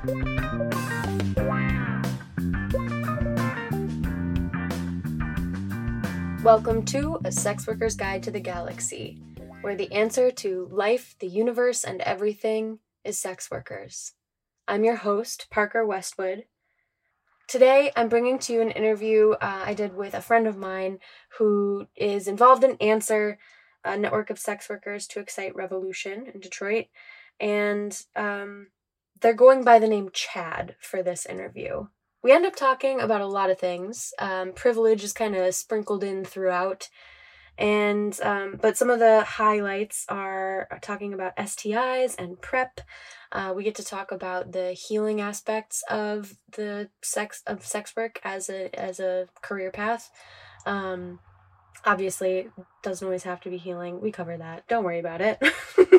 Welcome to A Sex Worker's Guide to the Galaxy, where the answer to life, the universe, and everything is sex workers. I'm your host, Parker Westwood. Today, I'm bringing to you an interview I did with a friend of mine who is involved in Answer, a network of sex workers to excite revolution in Detroit, and they're going by the name Chad for this interview. We end up talking about a lot of things. Privilege is kind of sprinkled in throughout, and but some of the highlights are talking about STIs and PrEP. We get to talk about the healing aspects of the sex work as a career path. Obviously, it doesn't always have to be healing. We cover that. Don't worry about it.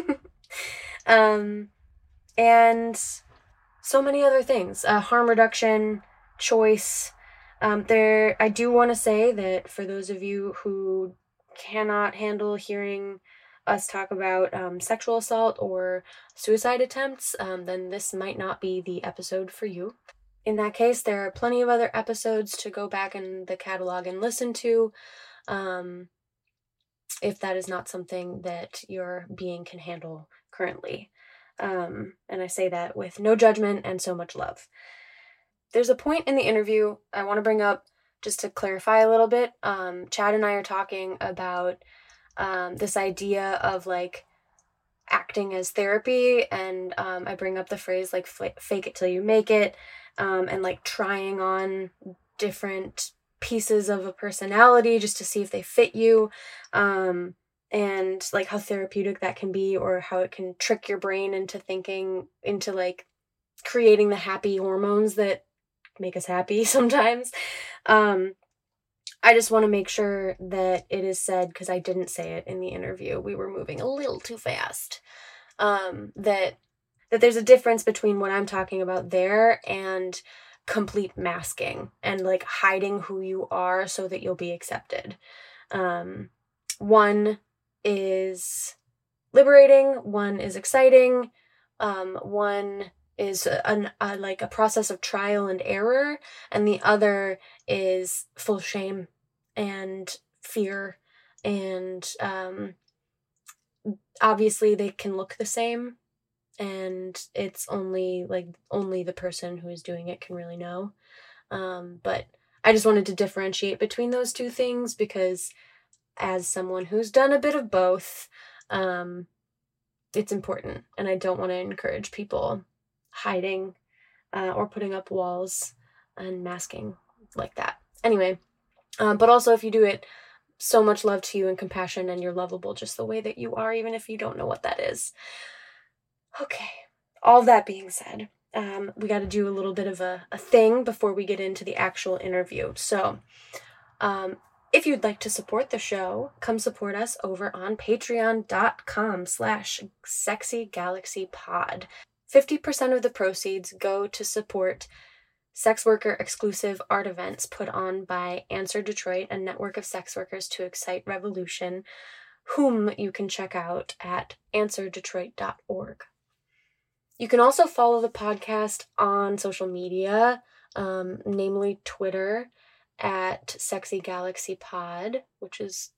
And so many other things. Harm reduction, choice. I do want to say that for those of you who cannot handle hearing us talk about sexual assault or suicide attempts, then this might not be the episode for you. In that case, there are plenty of other episodes to go back in the catalog and listen to, if that is not something that your being can handle currently. And I say that with no judgment and so much love. There's a point in the interview I want to bring up just to clarify a little bit. Chad and I are talking about this idea of like acting as therapy, and I bring up the phrase like fake it till you make it, and like trying on different pieces of a personality just to see if they fit you, and like how therapeutic that can be, or how it can trick your brain into thinking, into like creating the happy hormones that make us happy sometimes. I just want to make sure that it is said, because I didn't say it in the interview. We were moving a little too fast. That there's a difference between what I'm talking about there and complete masking and like hiding who you are so that you'll be accepted. One is liberating, one is exciting, one is like a process of trial and error, and the other is full shame and fear, and obviously they can look the same, and it's only the person who is doing it can really know. But I just wanted to differentiate between those two things, because as someone who's done a bit of both, it's important, and I don't want to encourage people hiding or putting up walls and masking like that. Anyway, but also if you do it, so much love to you and compassion, and you're lovable just the way that you are, even if you don't know what that is. Okay, all that being said, we got to do a little bit of a thing before we get into the actual interview. So, if you'd like to support the show, come support us over on patreon.com/sexygalaxypod. 50% of the proceeds go to support sex worker exclusive art events put on by Answer Detroit, a network of sex workers to excite revolution, whom you can check out at answerdetroit.org. You can also follow the podcast on social media, namely Twitter at Sexy Galaxy Pod, which is,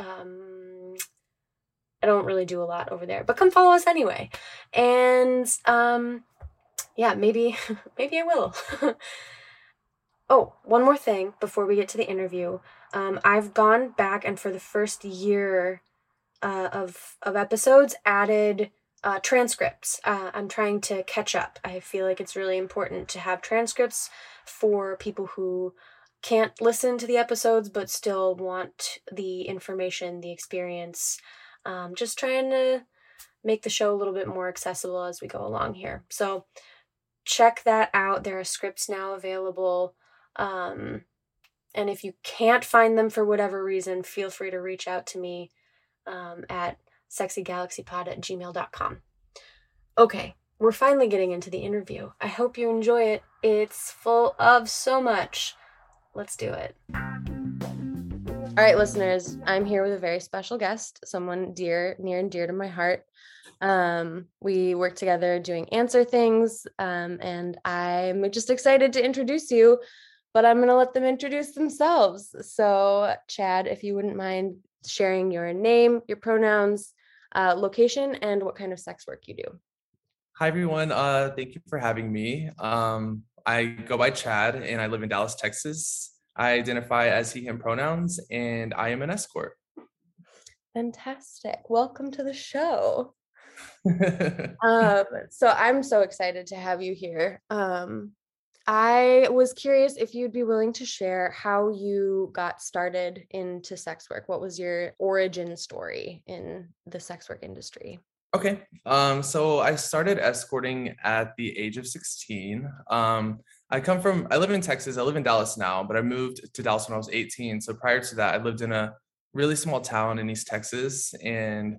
I don't really do a lot over there, but come follow us anyway. And, yeah, maybe I will. Oh, one more thing before we get to the interview. I've gone back and for the first year of episodes added transcripts. I'm trying to catch up. I feel like it's really important to have transcripts for people who can't listen to the episodes but still want the information, the experience. Just trying to make the show a little bit more accessible as we go along here. So check that out. There are scripts now available. And if you can't find them for whatever reason, feel free to reach out to me at sexygalaxypod@gmail.com. Okay, we're finally getting into the interview. I hope you enjoy it. It's full of so much. Let's do it. All right, listeners, I'm here with a very special guest, someone near and dear to my heart. We work together doing answer things, and I'm just excited to introduce you, but I'm going to let them introduce themselves. So, Chad, if you wouldn't mind sharing your name, your pronouns, location, and what kind of sex work you do. Hi everyone. Thank you for having me. I go by Chad and I live in Dallas, Texas. I identify as he, him pronouns, and I am an escort. Fantastic. Welcome to the show. So I'm so excited to have you here. I was curious if you'd be willing to share how you got started into sex work. What was your origin story in the sex work industry? Okay. So I started escorting at the age of 16. I live in Texas. I live in Dallas now, but I moved to Dallas when I was 18. So prior to that, I lived in a really small town in East Texas. And,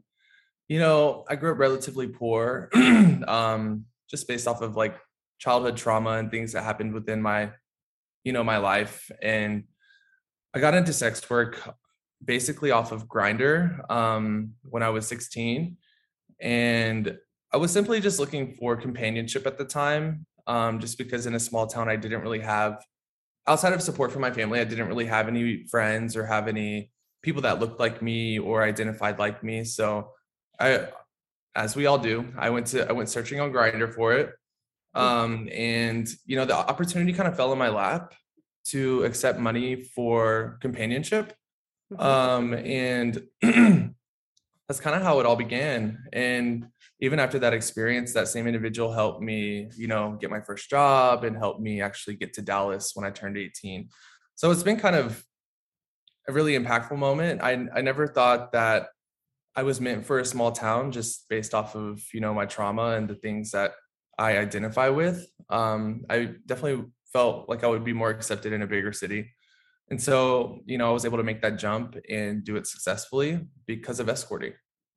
I grew up relatively poor, just based off of like childhood trauma and things that happened within my life. And I got into sex work basically off of Grinder when I was 16. And I was simply just looking for companionship at the time, just because in a small town, I didn't really have, outside of support from my family, I didn't really have any friends or have any people that looked like me or identified like me. So I, as we all do, I went searching on Grinder for it. And the opportunity kind of fell in my lap to accept money for companionship. And that's kind of how it all began. And even after that experience, that same individual helped me, get my first job and helped me actually get to Dallas when I turned 18. So it's been kind of a really impactful moment. I never thought that I was meant for a small town just based off of, my trauma and the things that I identify with. I definitely felt like I would be more accepted in a bigger city. And so, I was able to make that jump and do it successfully because of escorting.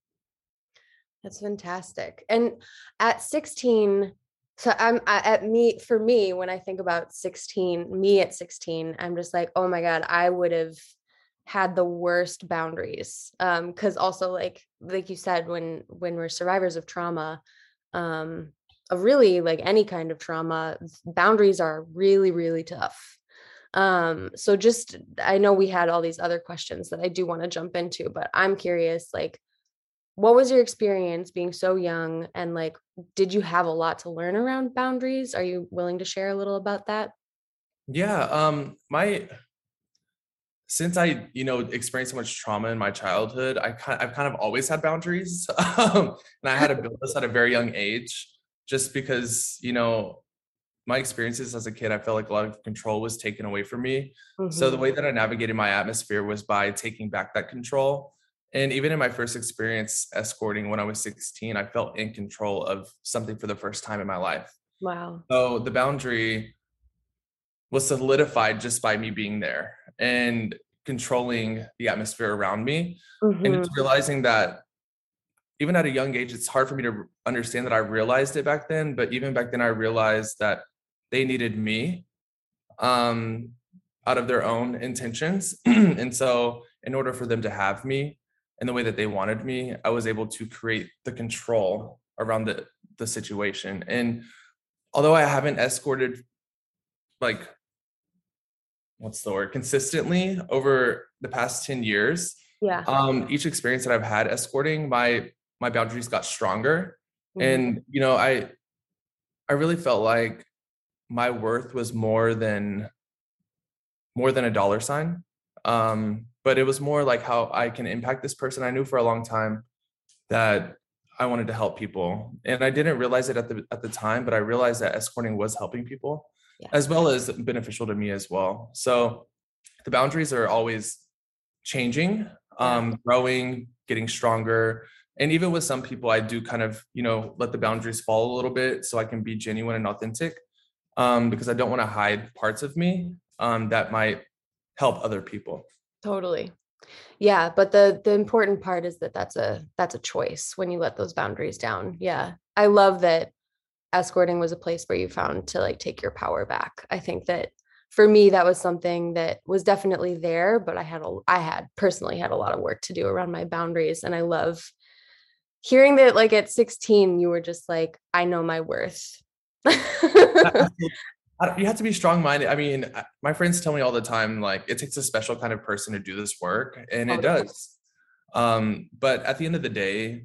That's fantastic. And at 16, so for me, when I think about 16, me at 16, I'm just like, oh my God, I would have had the worst boundaries. Because also like you said, when we're survivors of trauma, of really like any kind of trauma, boundaries are really, really tough. So just I know we had all these other questions that I do want to jump into, but I'm curious, like, what was your experience being so young, and like, did you have a lot to learn around boundaries? Are you willing to share a little about that? Yeah, my since I, experienced so much trauma in my childhood, I've kind of always had boundaries. And I had to build this at a very young age, just because, my experiences as a kid, I felt like a lot of control was taken away from me. So the way that I navigated my atmosphere was by taking back that control. And even in my first experience escorting when I was 16, I felt in control of something for the first time in my life. Wow. So the boundary was solidified just by me being there and controlling the atmosphere around me. And Mm-hmm. it's realizing that even at a young age, it's hard for me to understand that I realized it back then. But even back then, I realized that they needed me um, out of their own intentions. And so, in order for them to have me in the way that they wanted me, I was able to create the control around the situation. And although I haven't escorted like what's the word consistently over the past 10 years, Yeah. each experience that I've had escorting, my boundaries got stronger. Mm-hmm. And I really felt like my worth was more than a dollar sign. But it was more like how I can impact this person. I knew for a long time that I wanted to help people, and I didn't realize it at the time, but I realized that escorting was helping people Yeah. as well as beneficial to me as well. So the boundaries are always changing, Yeah. growing, getting stronger. And even with some people, I do kind of, let the boundaries fall a little bit so I can be genuine and authentic, because I don't want to hide parts of me that might help other people. Totally. Yeah, but the important part is that that's a choice when you let those boundaries down. Yeah. I love that escorting was a place where you found to like take your power back. I think that for me, that was something that was definitely there, but I had personally had a lot of work to do around my boundaries. And I love hearing that, like, at 16, you were just like, I know my worth. You have to be strong-minded. I mean, my friends tell me all the time, like, it takes a special kind of person to do this work, and Oh, it yeah. does. But at the end of the day,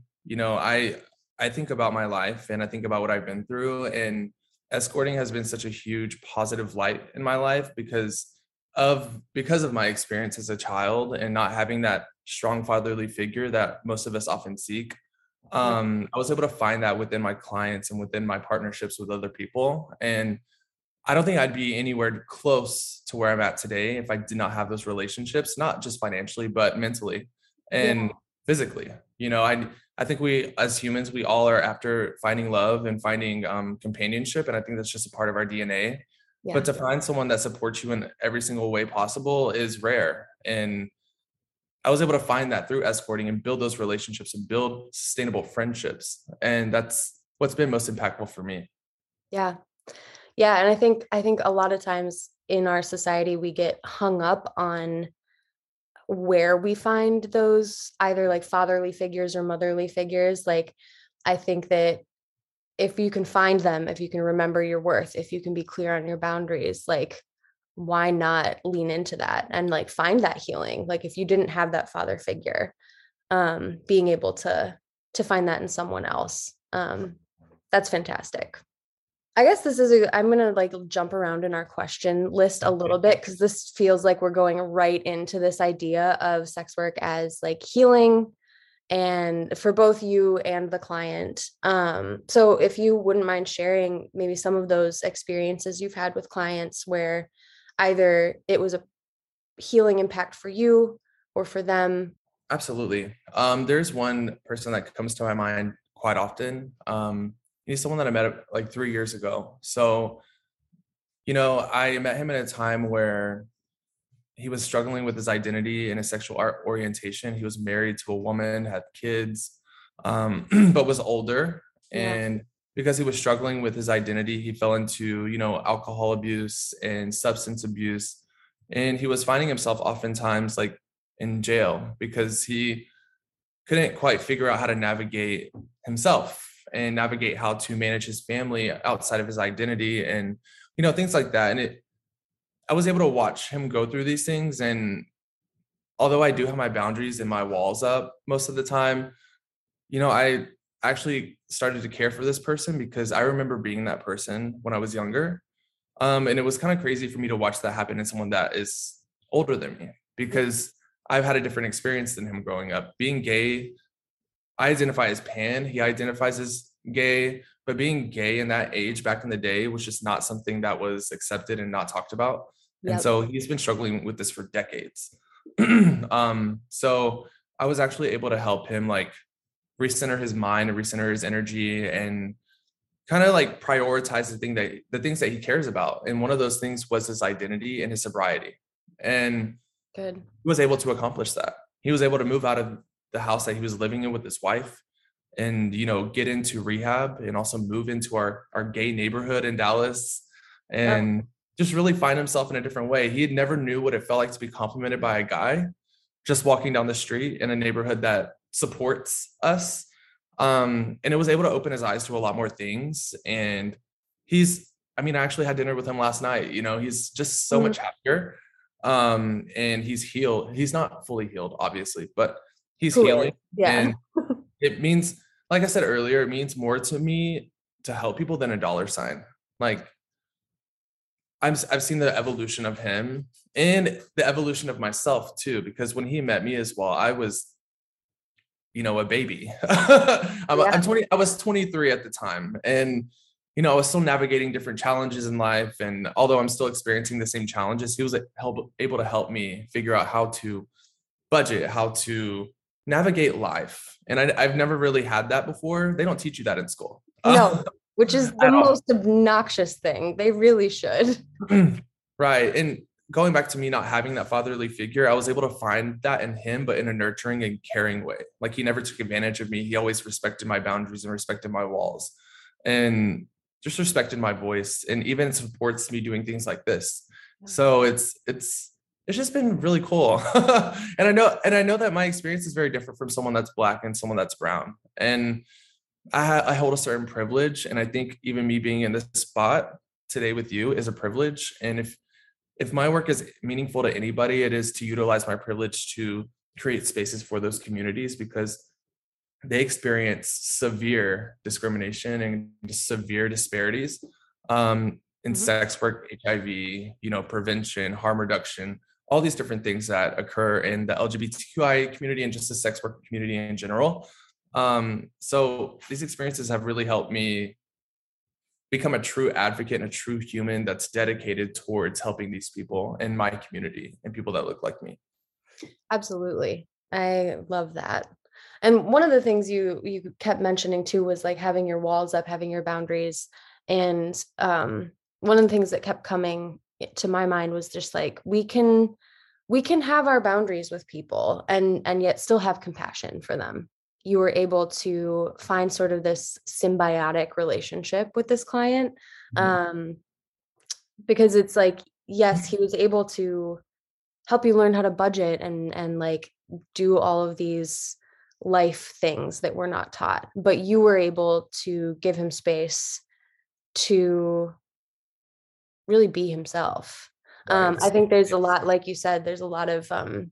I think about my life and I think about what I've been through, and escorting has been such a huge positive light in my life because of my experience as a child and not having that strong fatherly figure that most of us often seek. Yeah. I was able to find that within my clients and within my partnerships with other people. And I don't think I'd be anywhere close to where I'm at today if I did not have those relationships, not just financially, but mentally Yeah. and physically. I think we as humans, we all are after finding love and finding companionship. And I think that's just a part of our DNA. But Yeah. to find someone that supports you in every single way possible is rare. And I was able to find that through escorting and build those relationships and build sustainable friendships. And that's what's been most impactful for me. Yeah. Yeah. And I think a lot of times in our society, we get hung up on where we find those either like fatherly figures or motherly figures. Like, I think that if you can find them, if you can remember your worth, if you can be clear on your boundaries, like, why not lean into that and like find that healing? Like, if you didn't have that father figure, being able to find that in someone else, that's fantastic. I guess I'm gonna like jump around in our question list a little bit because this feels like we're going right into this idea of sex work as like healing and for both you and the client. So if you wouldn't mind sharing maybe some of those experiences you've had with clients where either it was a healing impact for you or for them. Absolutely. There's one person that comes to my mind quite often. He's someone that I met like 3 years ago. So, I met him at a time where he was struggling with his identity and his sexual orientation. He was married to a woman, had kids, but was older. Yeah. And because he was struggling with his identity, he fell into, alcohol abuse and substance abuse. And he was finding himself oftentimes like in jail because he couldn't quite figure out how to navigate himself and navigate how to manage his family outside of his identity and things like that. And I was able to watch him go through these things. And although I do have my boundaries and my walls up most of the time, I actually started to care for this person because I remember being that person when I was younger. And it was kind of crazy for me to watch that happen in someone that is older than me because I've had a different experience than him growing up. Being gay, I identify as pan, he identifies as gay, but being gay in that age back in the day was just not something that was accepted and not talked about. And Yep. so he's been struggling with this for decades. So I was actually able to help him like recenter his mind and recenter his energy and kind of like prioritize the things that he cares about. And one of those things was his identity and his sobriety. And Good. he was able to accomplish that. He was able to move out of the house that he was living in with his wife and get into rehab and also move into our gay neighborhood in Dallas Oh, and just really find himself in a different way. He had never knew what it felt like to be complimented by a guy just walking down the street in a neighborhood that supports us. And it was able to open his eyes to a lot more things. And I actually had dinner with him last night. He's just so mhm. much happier. And he's healed. He's not fully healed, obviously, but he's Who is? healing. Yeah. And it means, like I said earlier, it means more to me to help people than a dollar sign. Like I've seen the evolution of him and the evolution of myself too, because when he met me as well, I was, a baby. I'm Yeah. 20, I was 23 at the time. And, I was still navigating different challenges in life. And although I'm still experiencing the same challenges, he was able to help me figure out how to budget, how to navigate life. And I've never really had that before. They don't teach you that in school No, which is the at all. most obnoxious thing. They really should. Right. And going back to me not having that fatherly figure, I was able to find that in him, but in a nurturing and caring way. Like he never took advantage of me. He always respected my boundaries and respected my walls and just respected my voice and even supports me doing things like this. So it's just been really cool. And I know that my experience is very different from someone that's Black and someone that's brown. And I hold a certain privilege. And I think even me being in this spot today with you is a privilege. And if my work is meaningful to anybody, it is to utilize my privilege to create spaces for those communities, because they experience severe discrimination and severe disparities in Mm-hmm. sex work, HIV, prevention, harm reduction, all these different things that occur in the LGBTQI community and just the sex work community in general. So these experiences have really helped me become a true advocate and a true human that's dedicated towards helping these people in my community and people that look like me. Absolutely. I love that. And one of the things you kept mentioning too was like having your walls up, having your boundaries. And one of the things that kept coming to my mind was just like we can have our boundaries with people and yet still have compassion for them. You were able to find sort of this symbiotic relationship with this client, Mhm. um, because it's like, yes, he was able to help you learn how to budget and like do all of these life things that we're not taught, but you were able to give him space to really be himself. Right. I think there's a lot, like you said, there's a lot of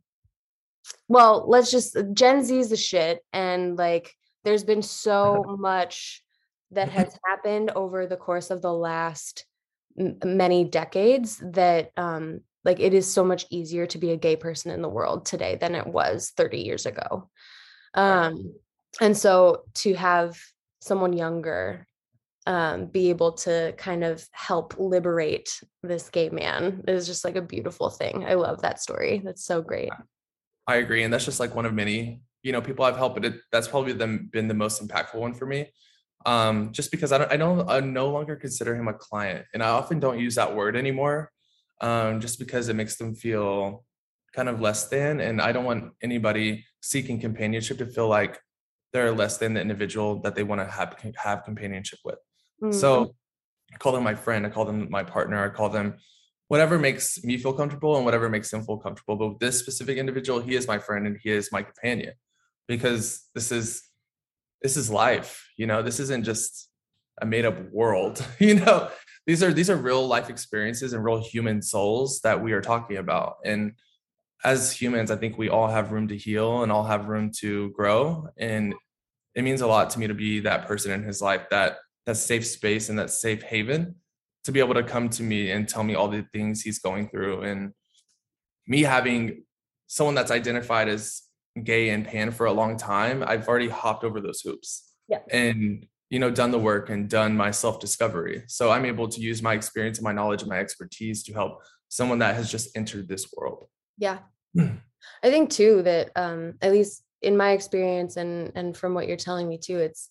well, let's just Gen Z's the shit. And like there's been so much that has happened over the course of the last many decades that like it is so much easier to be a gay person in the world today than it was 30 years ago. Right. Um, and so to have someone younger be able to kind of help liberate this gay man is just like a beautiful thing. I love that story. That's so great. I agree. And that's just like one of many, people I've helped, but that's probably been the most impactful one for me. Just because I no longer consider him a client. And I often don't use that word anymore. Just because it makes them feel kind of less than. And I don't want anybody seeking companionship to feel like they're less than the individual that they want to have companionship with. Mm-hmm. So I call them my friend, I call them my partner, I call them whatever makes me feel comfortable and whatever makes them feel comfortable. But with this specific individual, he is my friend and he is my companion, because this is life. This isn't just a made up world. These are real life experiences and real human souls that we are talking about. And as humans, I think we all have room to heal and all have room to grow. And it means a lot to me to be that person in his life, that safe space and that safe haven, to be able to come to me and tell me all the things he's going through. And me having someone that's identified as gay and pan for a long time, I've already hopped over those hoops Yeah. and done the work and done my self-discovery. So I'm able to use my experience and my knowledge and my expertise to help someone that has just entered this world. Yeah. I think too that at least in my experience and from what you're telling me too, it's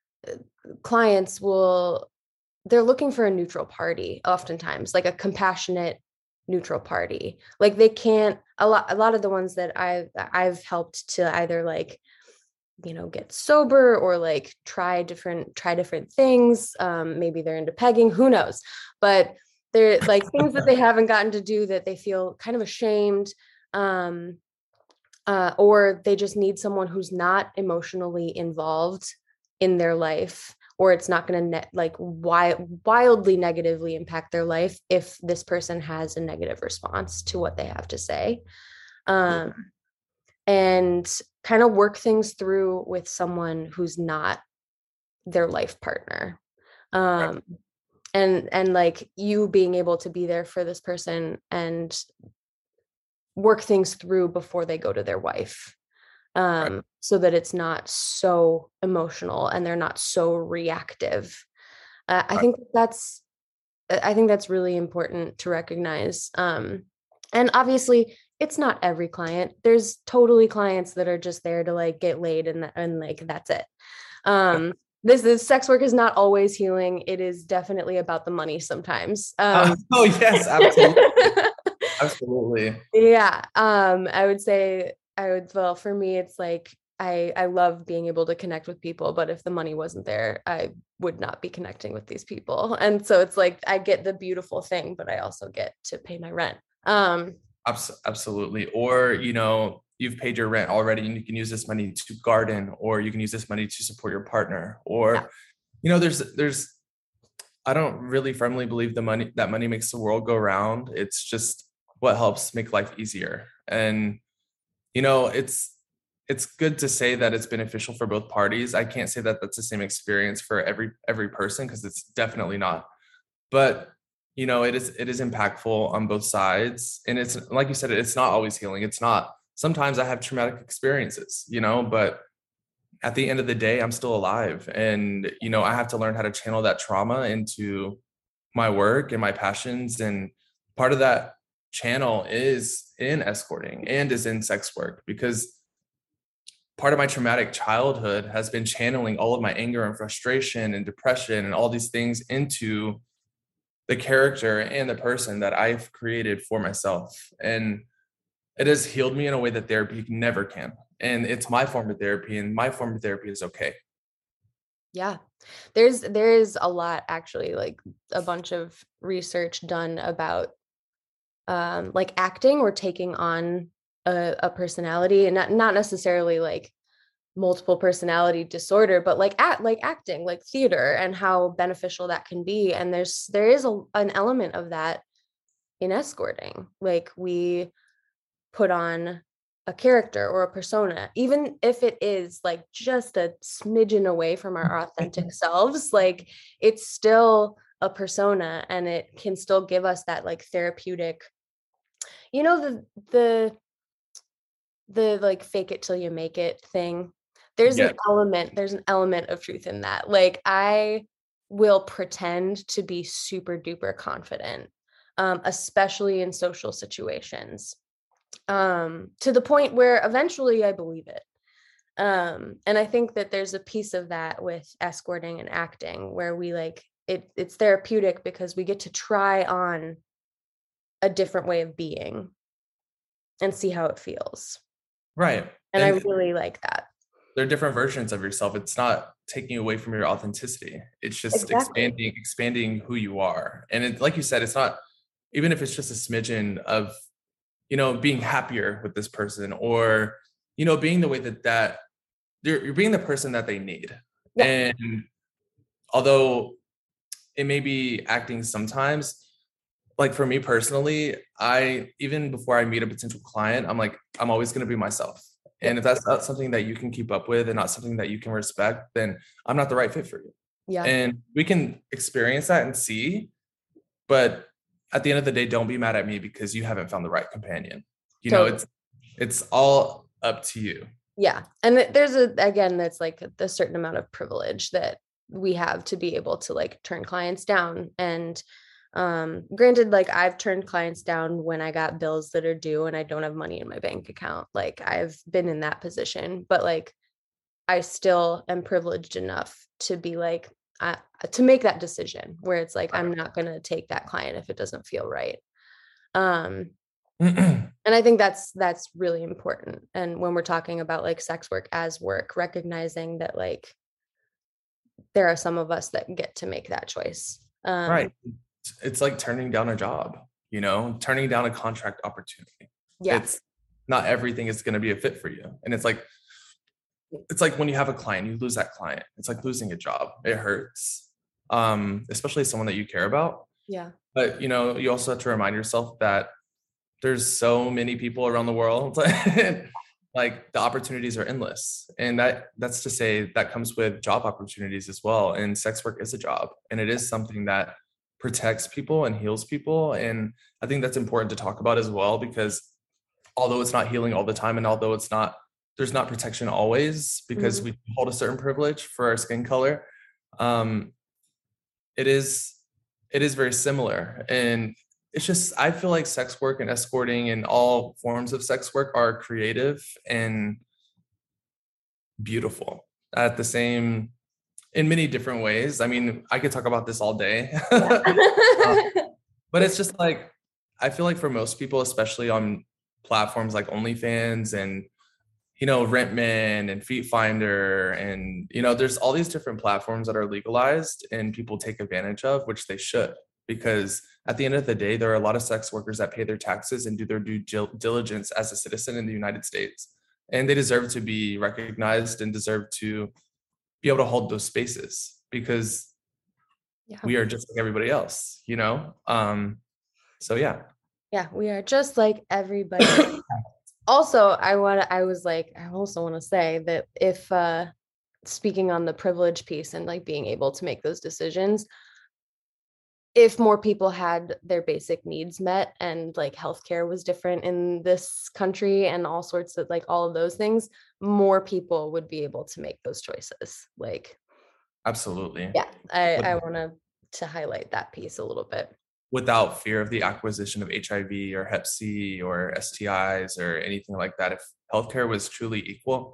clients will they're looking for a neutral party oftentimes, like a compassionate neutral party. Like they can't a lot of the ones that I've helped to either like get sober or like try different things. Maybe they're into pegging, who knows, but they're like things that they haven't gotten to do that they feel kind of ashamed, um or they just need someone who's not emotionally involved in their life, or it's not going to like wildly negatively impact their life if this person has a negative response to what they have to say, um, and kind of work things through with someone who's not their life partner, Right. um, and like you being able to be there for this person and work things through before they go to their wife, Right. so that it's not so emotional and they're not so reactive. I Right. think that's really important to recognize. And obviously, it's not every client. There's totally clients that are just there to like get laid and like that's it. Um, this sex work is not always healing. It is definitely about the money sometimes. Oh yes, absolutely. Absolutely. Yeah. I would say well, for me, it's like I love being able to connect with people, but if the money wasn't there, I would not be connecting with these people. And so it's like I get the beautiful thing, but I also get to pay my rent. Absolutely. Or, you've paid your rent already and you can use this money to garden, or you can use this money to support your partner. Yeah. Or, there's I don't really firmly believe that money makes the world go round. It's just what helps make life easier. And, it's good to say that it's beneficial for both parties. I can't say that that's the same experience for every person, because it's definitely not. But it is impactful on both sides. And it's like you said, it's not always healing. It's not. Sometimes I have traumatic experiences, but at the end of the day, I'm still alive. And, I have to learn how to channel that trauma into my work and my passions. And part of that channel is in escorting and is in sex work, because part of my traumatic childhood has been channeling all of my anger and frustration and depression and all these things into the character and the person that I've created for myself. And it has healed me in a way that therapy never can. And it's my form of therapy, and my form of therapy is okay. Yeah. There is a lot, actually, like a bunch of research done about like acting or taking on a personality, and not necessarily like multiple personality disorder, but like acting, like theater, and how beneficial that can be. And there is an element of that in escorting. Like we put on a character or a persona, even if it is like just a smidgen away from our authentic selves, like it's still a persona, and it can still give us that like therapeutic, the like fake it till you make it thing. There's Yeah. an element of truth in that. Like I will pretend to be super duper confident, especially in social situations, to the point where eventually I believe it. And I think that there's a piece of that with escorting and acting where we like it's therapeutic because we get to try on a different way of being and see how it feels. Right. And I really like that. There are different versions of yourself. It's not taking away from your authenticity. It's just Exactly. expanding who you are. And like you said, it's not, even if it's just a smidgen of, being happier with this person, or, being the way that you're being the person that they need. Yeah. And although it may be acting sometimes, like for me personally, even before I meet a potential client, I'm always going to be myself. Yeah. And if that's not something that you can keep up with and not something that you can respect, then I'm not the right fit for you. Yeah. And we can experience that and see, but at the end of the day, don't be mad at me because you haven't found the right companion. Totally. It's all up to you. Yeah. And there's again, that's like a certain amount of privilege that we have to be able to like turn clients down. And granted, like I've turned clients down when I got bills that are due and I don't have money in my bank account. Like I've been in that position, but like I still am privileged enough to be like to make that decision where it's like I'm not going to take that client if it doesn't feel right. And I think that's really important. And when we're talking about like sex work as work, recognizing that like there are some of us that get to make that choice. Right. It's like turning down a job, turning down a contract opportunity. Yeah. It's not everything is going to be a fit for you. And it's like when you have a client, you lose that client. It's like losing a job. It hurts. Especially someone that you care about. Yeah. But you also have to remind yourself that there's so many people around the world. Like the opportunities are endless. And that's to say that comes with job opportunities as well. And sex work is a job, and it is something that protects people and heals people. And I think that's important to talk about as well, because although it's not healing all the time, and although there's not protection always, because we hold a certain privilege for our skin color, it is very similar. And it's just, I feel like sex work and escorting and all forms of sex work are creative and beautiful in many different ways. I mean, I could talk about this all day, but it's just like, I feel like for most people, especially on platforms like OnlyFans and, Rentman and Feet Finder, and there's all these different platforms that are legalized and people take advantage of, which they should, because at the end of the day, there are a lot of sex workers that pay their taxes and do their due diligence as a citizen in the United States, and they deserve to be recognized and deserve to be able to hold those spaces because we are just like everybody else. So yeah, we are just like everybody. Also, I also want to say that if speaking on the privilege piece and like being able to make those decisions, if more people had their basic needs met and like healthcare was different in this country and all sorts of like all of those things, more people would be able to make those choices. Like, absolutely. yeah, I want to highlight that piece a little bit. Without fear of the acquisition of HIV or Hep C or STIs or anything like that, if healthcare was truly equal,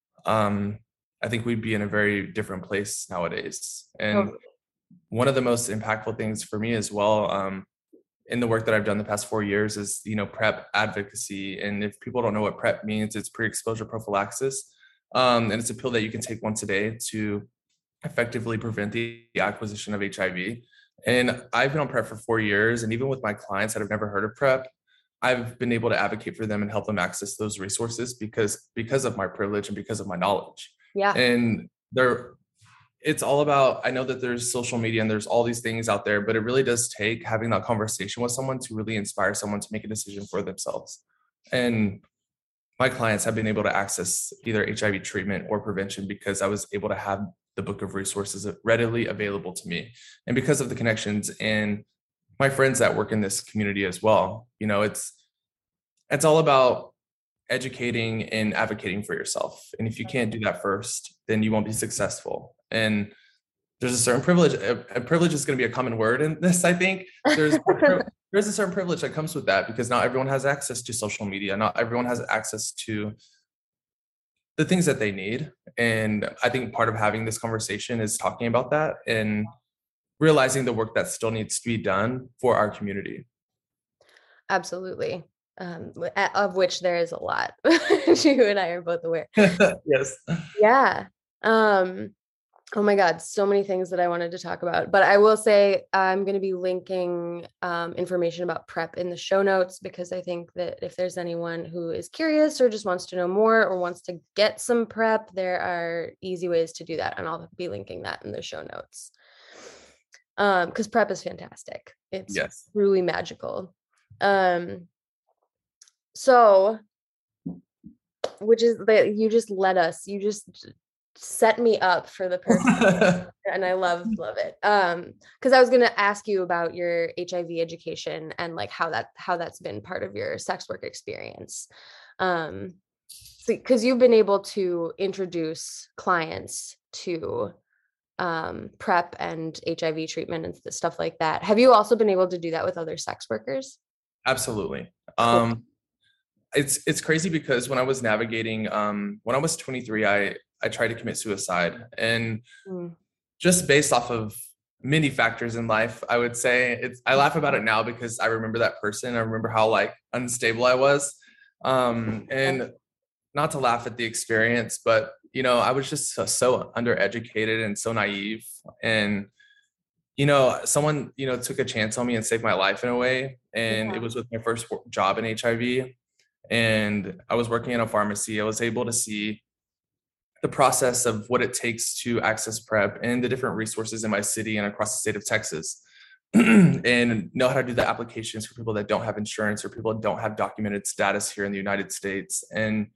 I think we'd be in a very different place nowadays. And one of the most impactful things for me as well, in the work that I've done the past 4 years is, PrEP advocacy. And if people don't know what PrEP means, it's pre-exposure prophylaxis. And it's a pill that you can take once a day to effectively prevent the acquisition of HIV. And I've been on PrEP for 4 years. And even with my clients that have never heard of PrEP, I've been able to advocate for them and help them access those resources because of my privilege and because of my knowledge. Yeah. And it's all about, I know that there's social media and there's all these things out there, but it really does take having that conversation with someone to really inspire someone to make a decision for themselves. And my clients have been able to access either HIV treatment or prevention because I was able to have the book of resources readily available to me. And because of the connections and my friends that work in this community as well, it's all about educating and advocating for yourself. And if you can't do that first, then you won't be successful. And there's a certain privilege. A privilege is going to be a common word in this, I think. There's a certain privilege that comes with that because not everyone has access to social media. Not everyone has access to the things that they need. And I think part of having this conversation is talking about that and realizing the work that still needs to be done for our community. Absolutely. Of which there is a lot. You and I are both aware. Yes. Yeah. Oh my God, so many things that I wanted to talk about, but I will say I'm going to be linking information about PrEP in the show notes because I think that if there's anyone who is curious or just wants to know more or wants to get some PrEP, there are easy ways to do that. And I'll be linking that in the show notes. Because PrEP is fantastic. It's truly magical. So, which is that you just set me up for the person and I love it. Because I was going to ask you about your HIV education and like how that's been part of your sex work experience. Because you've been able to introduce clients to PrEP and HIV treatment and stuff like that. Have you also been able to do that with other sex workers? Absolutely. Cool. It's crazy because when I was navigating, when I was 23, I tried to commit suicide, and just based off of many factors in life, I would say I laugh about it now because I remember that person. I remember how like unstable I was. And not to laugh at the experience, but I was just so undereducated and so naive. And someone took a chance on me and saved my life in a way. And it was with my first job in HIV. And I was working in a pharmacy. I was able to see the process of what it takes to access PrEP and the different resources in my city and across the state of Texas, and know how to do the applications for people that don't have insurance or people that don't have documented status here in the United States. And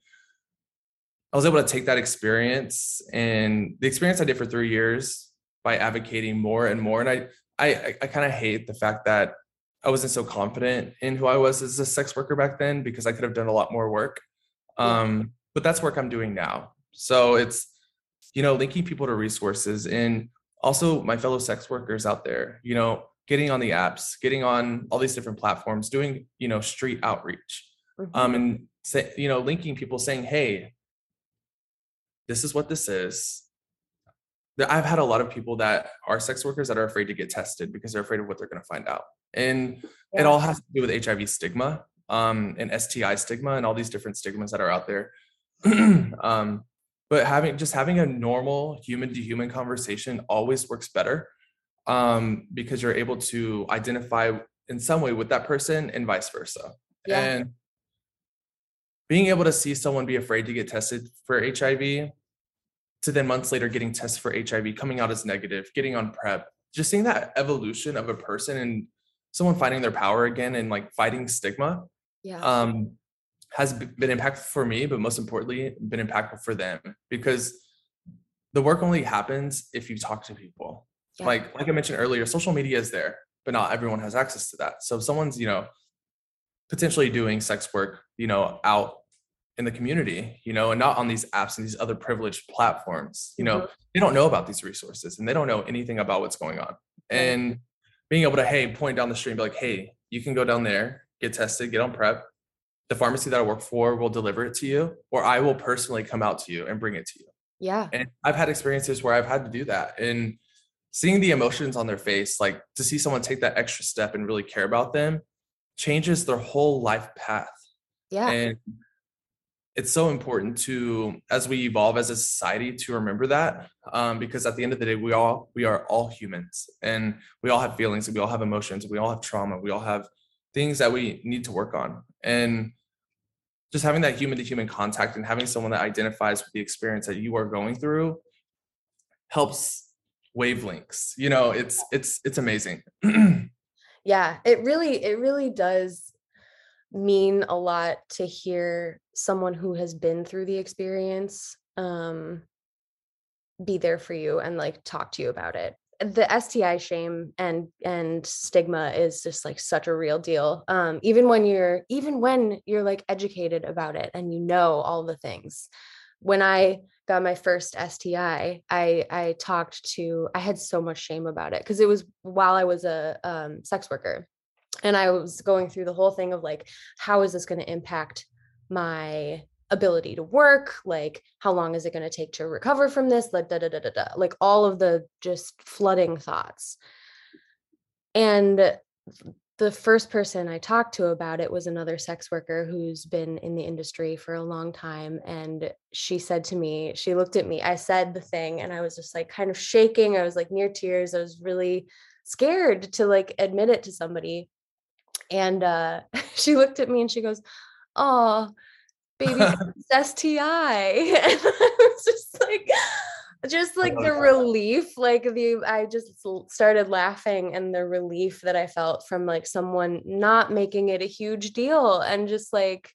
I was able to take that experience and the experience I did for 3 years by advocating more and more. And I kind of hate the fact that I wasn't so confident in who I was as a sex worker back then because I could have done a lot more work. But that's work I'm doing now. So it's, linking people to resources and also my fellow sex workers out there, getting on the apps, getting on all these different platforms, doing, street outreach, and say, linking people saying, hey, this is what this is. I've had a lot of people that are sex workers that are afraid to get tested because they're afraid of what they're going to find out. And it all has to do with HIV stigma, and STI stigma and all these different stigmas that are out there. um, but having a normal human to human conversation always works better, because you're able to identify in some way with that person and vice versa. Yeah. And being able to see someone be afraid to get tested for HIV, to then months later getting tested for HIV, coming out as negative, getting on PrEP, just seeing that evolution of a person and someone finding their power again and like fighting stigma, Yeah. um, has been impactful for me, but most importantly, been impactful for them, because the work only happens if you talk to people. Yeah. Like I mentioned earlier, social media is there, but not everyone has access to that. So if someone's, potentially doing sex work, out in the community, and not on these apps and these other privileged platforms, Mhm. they don't know about these resources and they don't know anything about what's going on. Right. And being able to, hey, point down the street and be like, hey, you can go down there, get tested, get on PrEP. The pharmacy that I work for will deliver it to you, or I will personally come out to you and bring it to you. Yeah. And I've had experiences where I've had to do that, and seeing the emotions on their face, like to see someone take that extra step and really care about them, changes their whole life path. Yeah. And it's so important to, as we evolve as a society, to remember that, because at the end of the day, we are all humans, and we all have feelings, and we all have emotions, we all have trauma, we all have things that we need to work on. And just having that human to human contact and having someone that identifies with the experience that you are going through helps wavelengths. It's amazing. Yeah. It really does mean a lot to hear someone who has been through the experience be there for you and like talk to you about it. The STI shame and stigma is just like such a real deal. Even when you're like educated about it and you know all the things. When I got my first STI, I had so much shame about it because it was while I was a sex worker, and I was going through the whole thing of like, how is this going to impact my ability to work? Like, how long is it going to take to recover from this? Like, like all of the just flooding thoughts. And the first person I talked to about it was another sex worker who's been in the industry for a long time. And she said to me, she looked at me, I said the thing, and I was just like kind of shaking. I was like near tears. I was really scared to like admit it to somebody. And she looked at me and she goes, "Oh, baby, it's STI." And I was just like the relief, I just started laughing, and the relief that I felt from like someone not making it a huge deal, and just like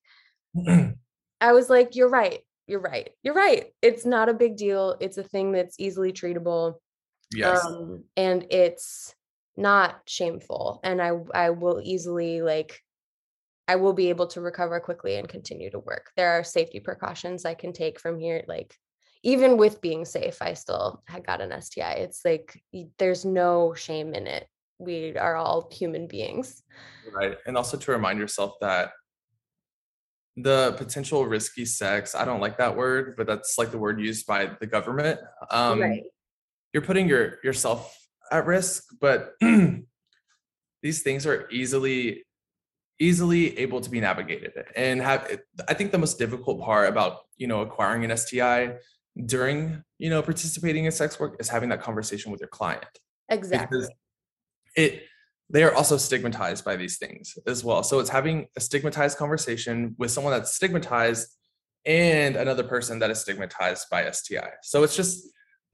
I was like, "You're right. You're right. You're right. It's not a big deal. It's a thing that's easily treatable." Yes. And it's not shameful, and I will easily like I will be able to recover quickly and continue to work. There are safety precautions I can take from here. Like, even with being safe, I still had got an STI. It's like there's no shame in it. We are all human beings. Right. And also to remind yourself that the potential risky sex, I don't like that word, but that's like the word used by the government. Right. You're putting yourself at risk, but these things are easily able to be navigated. And I think the most difficult part about acquiring an STI during participating in sex work is having that conversation with your client, because Exactly. they are also stigmatized by these things as well. So it's having a stigmatized conversation with someone that's stigmatized and another person that is stigmatized by STI. So it's just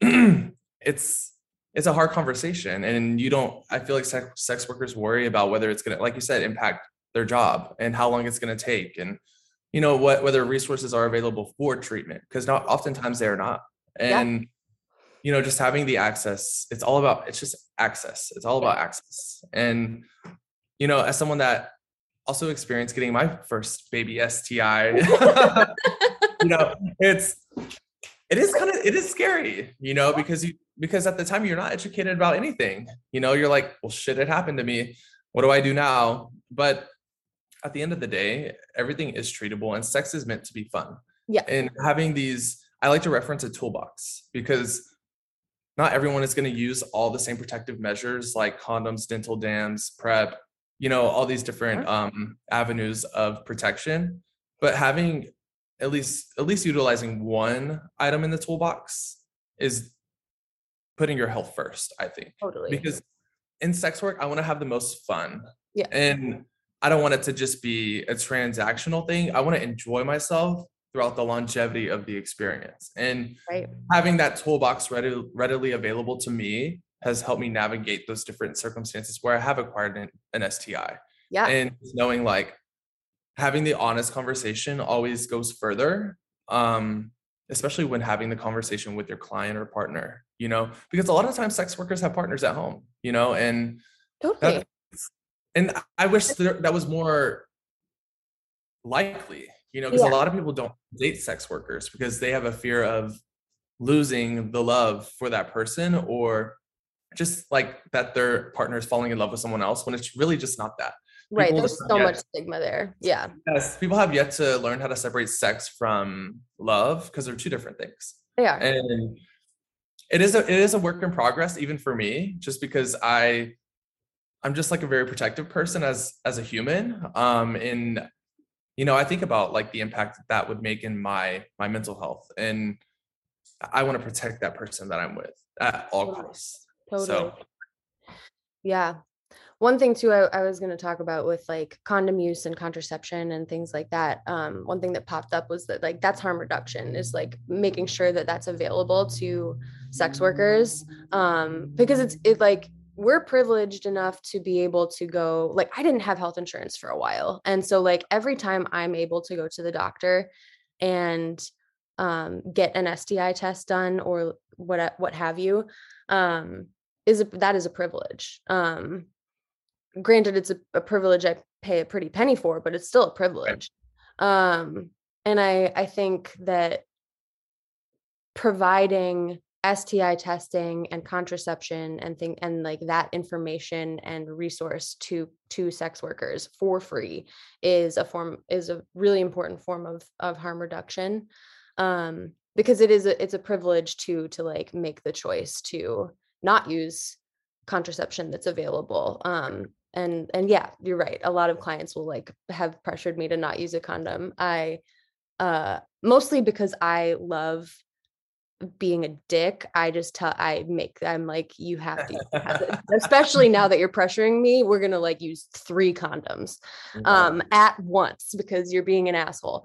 it's a hard conversation, and I feel like sex workers worry about whether it's going to, like you said, impact their job and how long it's going to take, and whether resources are available for treatment, because not oftentimes they are not. Yeah. And just having the access, it's just access. It's all Yeah. about access. And as someone that also experienced getting my first baby STI, you know it is scary, because at the time you're not educated about anything. You're like, well, shit, it happened to me, what do I do now? But at the end of the day, everything is treatable, and sex is meant to be fun. Yeah. And having these, I like to reference a toolbox, because not everyone is going to use all the same protective measures like condoms, dental dams, PrEP, all these different avenues of protection. But having at least utilizing one item in the toolbox is putting your health first, I think. Totally. Because in sex work, I want to have the most fun. Yeah. And I don't want it to just be a transactional thing. I want to enjoy myself throughout the longevity of the experience. And Right. having that toolbox readily available to me has helped me navigate those different circumstances where I have acquired an STI. Yeah. And knowing like having the honest conversation always goes further. Especially when having the conversation with your client or partner, because a lot of times sex workers have partners at home, and Totally. that, and I wish that was more likely, because a Yeah. lot of people don't date sex workers because they have a fear of losing the love for that person, or just like that their partner is falling in love with someone else when it's really just not that. Right. People There's so much stigma there. Yeah. Yes, people have yet to learn how to separate sex from love because they're two different things. They are. And it is a work in progress, even for me, just because I'm just like a very protective person as a human. And I think about like the impact that would make in my mental health, and I want to protect that person that I'm with at all costs. Totally. So Yeah. One thing too, I was going to talk about with like condom use and contraception and things like that. One thing that popped up was that like that's harm reduction, is like making sure that that's available to sex workers, because it like we're privileged enough to be able to go, like I didn't have health insurance for a while, and so like every time I'm able to go to the doctor and get an STI test done or what have you, that is a privilege. Granted, it's a privilege I pay a pretty penny for, but it's still a privilege. And I think that providing STI testing and contraception and like that information and resource to sex workers for free is a really important form of harm reduction. Because it's a privilege to like make the choice to not use contraception that's available. And yeah, you're right. A lot of clients will like have pressured me to not use a condom. Mostly because I love being a dick. I'm like, you have to use it. Especially now that you're pressuring me, we're gonna like use 3 condoms at once because you're being an asshole.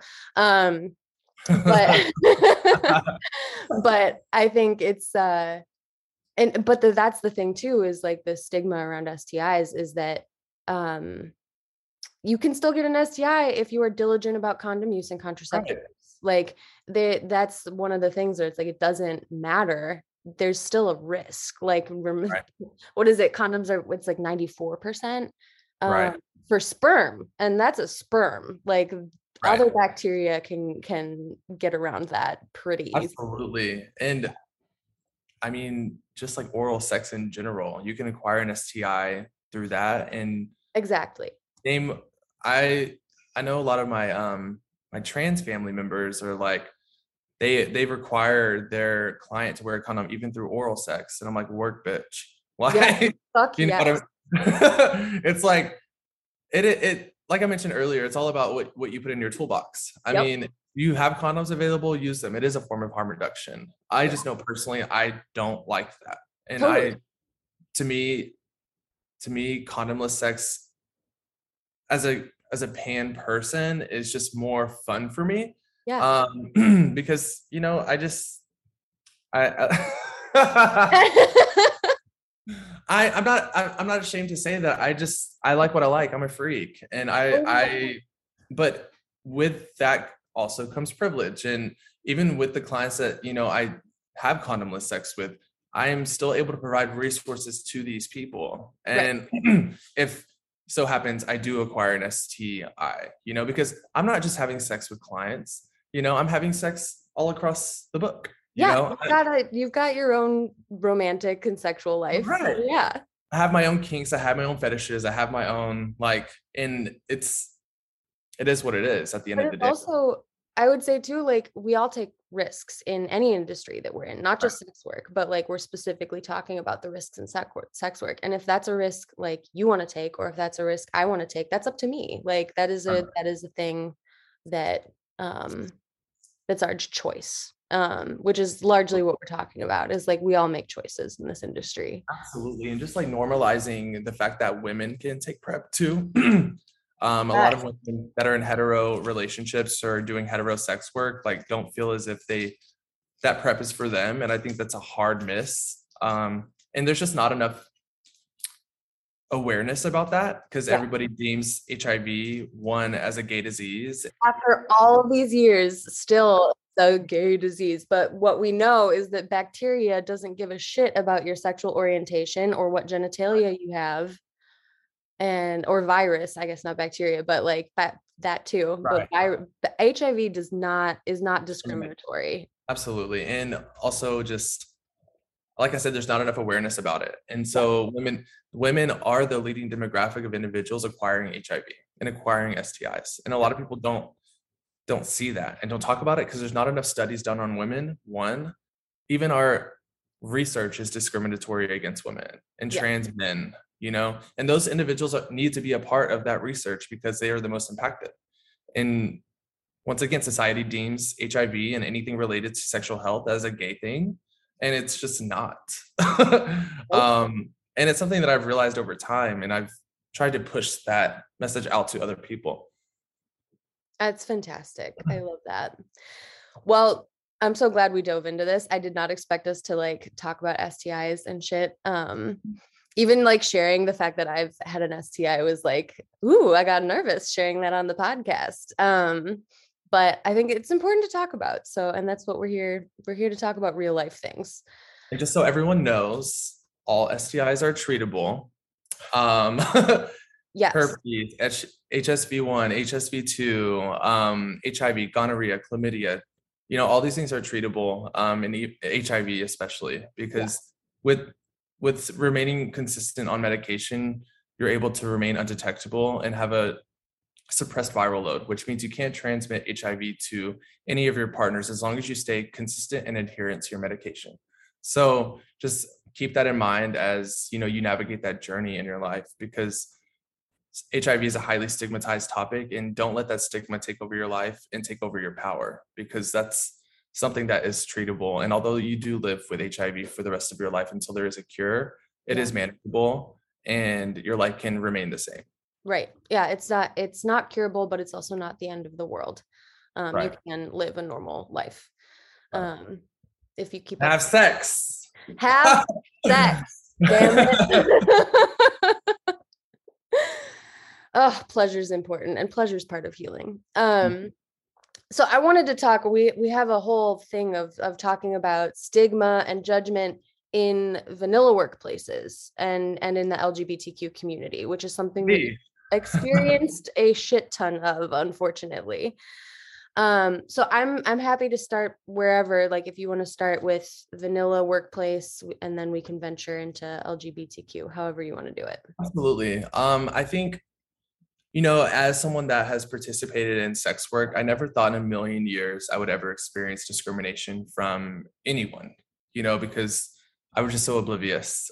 But but I think it's that's the thing too, is like the stigma around STIs is that you can still get an STI if you are diligent about condom use and contraceptives. Right. Like that's one of the things where it's like, it doesn't matter. There's still a risk. Like, right. What is it? Condoms it's like 94% right. for sperm. And that's a sperm. Like right. Other bacteria can get around that pretty easily. Absolutely. And I mean, just like oral sex in general, you can acquire an STI through that. And exactly. I know a lot of my trans family members are like, they require their client to wear a condom even through oral sex. And I'm like, work, bitch. Why? Yeah, fuck you know It's like it like I mentioned earlier, it's all about what you put in your toolbox. I mean, you have condoms available, use them. It is a form of harm reduction. I just know personally, I don't like that. And totally. To me, condomless sex as a pan person is just more fun for me. Yeah. Because I'm not ashamed to say that I like what I like. I'm a freak. And but with that also comes privilege. And even with the clients that, I have condomless sex with, I am still able to provide resources to these people. And right. If so happens I do acquire an STI, because I'm not just having sex with clients, I'm having sex all across the book. You've got your own romantic and sexual life. Right. Yeah. I have my own kinks. I have my own fetishes. I have my own and it is what it is at the end of the day. Also, I would say too, like we all take risks in any industry that we're in, not just sex work, but like we're specifically talking about the risks in sex work. And if that's a risk like you want to take, or if that's a risk I want to take, that's up to me. Like that is a thing that That's our choice, which is largely what we're talking about, is like we all make choices in this industry. Absolutely. And just like normalizing the fact that women can take PrEP too. A lot Yes. of women that are in hetero relationships or doing hetero sex work, like don't feel as if that PrEP is for them. And I think that's a hard miss. And there's just not enough awareness about that because Yeah. everybody deems HIV one as a gay disease. After all of these years, still a gay disease. But what we know is that bacteria doesn't give a shit about your sexual orientation or what genitalia you have, and or virus, I guess not bacteria, but like that too. But Right. HIV is not discriminatory. Absolutely. And also just like I said, there's not enough awareness about it. And Yeah. so women are the leading demographic of individuals acquiring HIV and acquiring STIs. And a lot of people don't see that and don't talk about it because there's not enough studies done on women. One, even our research is discriminatory against women and Yeah. trans men, and those individuals need to be a part of that research because they are the most impacted. And once again, society deems HIV and anything related to sexual health as a gay thing, and it's just not. And it's something that I've realized over time, and I've tried to push that message out to other people. That's fantastic. I love that. Well, I'm so glad we dove into this. I did not expect us to like talk about STIs and shit. Even like sharing the fact that I've had an STI was like, ooh, I got nervous sharing that on the podcast. But I think it's important to talk about. So, and that's what we're here. We're here to talk about real life things. And just so everyone knows, all STIs are treatable. Yes. Herpes, HSV1, HSV2, HIV, gonorrhea, chlamydia, all these things are treatable, and HIV especially, because with remaining consistent on medication, you're able to remain undetectable and have a suppressed viral load, which means you can't transmit HIV to any of your partners as long as you stay consistent and adherent to your medication. So just keep that in mind as you navigate that journey in your life, because HIV is a highly stigmatized topic, and don't let that stigma take over your life and take over your power, because that's something that is treatable. And although you do live with HIV for the rest of your life until there is a cure, it is manageable and your life can remain the same. Right. Yeah. It's not curable, but it's also not the end of the world. You can live a normal life. If you keep have sex. Have sex. Damn it. Oh, pleasure is important, and pleasure is part of healing. So I wanted to talk, we have a whole thing of talking about stigma and judgment in vanilla workplaces and in the LGBTQ community, which is something we experienced a shit ton of, unfortunately. So I'm happy to start wherever, like if you want to start with vanilla workplace and then we can venture into LGBTQ, however you want to do it. Absolutely. I think, as someone that has participated in sex work, I never thought in a million years I would ever experience discrimination from anyone, because I was just so oblivious.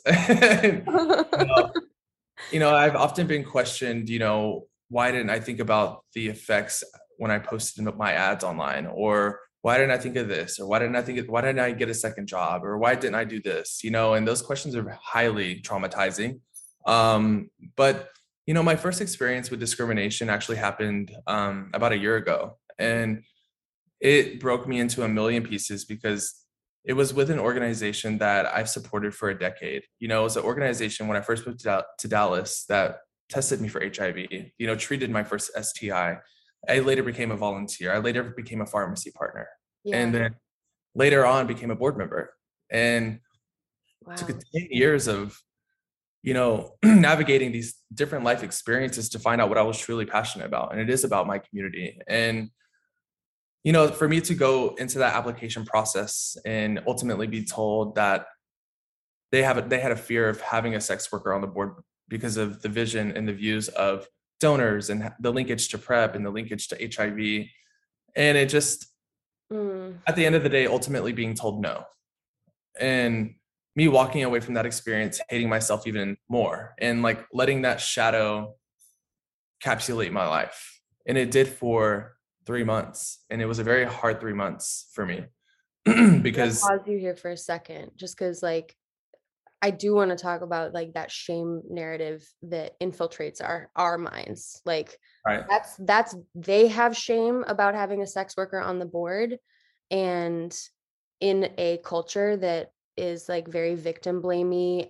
I've often been questioned, why didn't I think about the effects when I posted my ads online? Or why didn't I think of this? Or why didn't I get a second job? Or why didn't I do this? And those questions are highly traumatizing. But my first experience with discrimination actually happened about a year ago. And it broke me into a million pieces because it was with an organization that I've supported for a decade. It was an organization when I first moved to Dallas that tested me for HIV, treated my first STI. I later became a volunteer. I later became a pharmacy partner. And then later on became a board member. And took 10 years of navigating these different life experiences to find out what I was truly passionate about. And it is about my community. And, for me to go into that application process and ultimately be told that they had a fear of having a sex worker on the board because of the vision and the views of donors and the linkage to PrEP and the linkage to HIV. And it just, at the end of the day, ultimately being told no. And me walking away from that experience, hating myself even more and like letting that shadow capsulate my life. And it did for 3 months. And it was a very hard 3 months for me I'll because, pause you here for a second, just because like I do want to talk about like that shame narrative that infiltrates our minds. Like right, that's they have shame about having a sex worker on the board, and in a culture that is like very victim blamey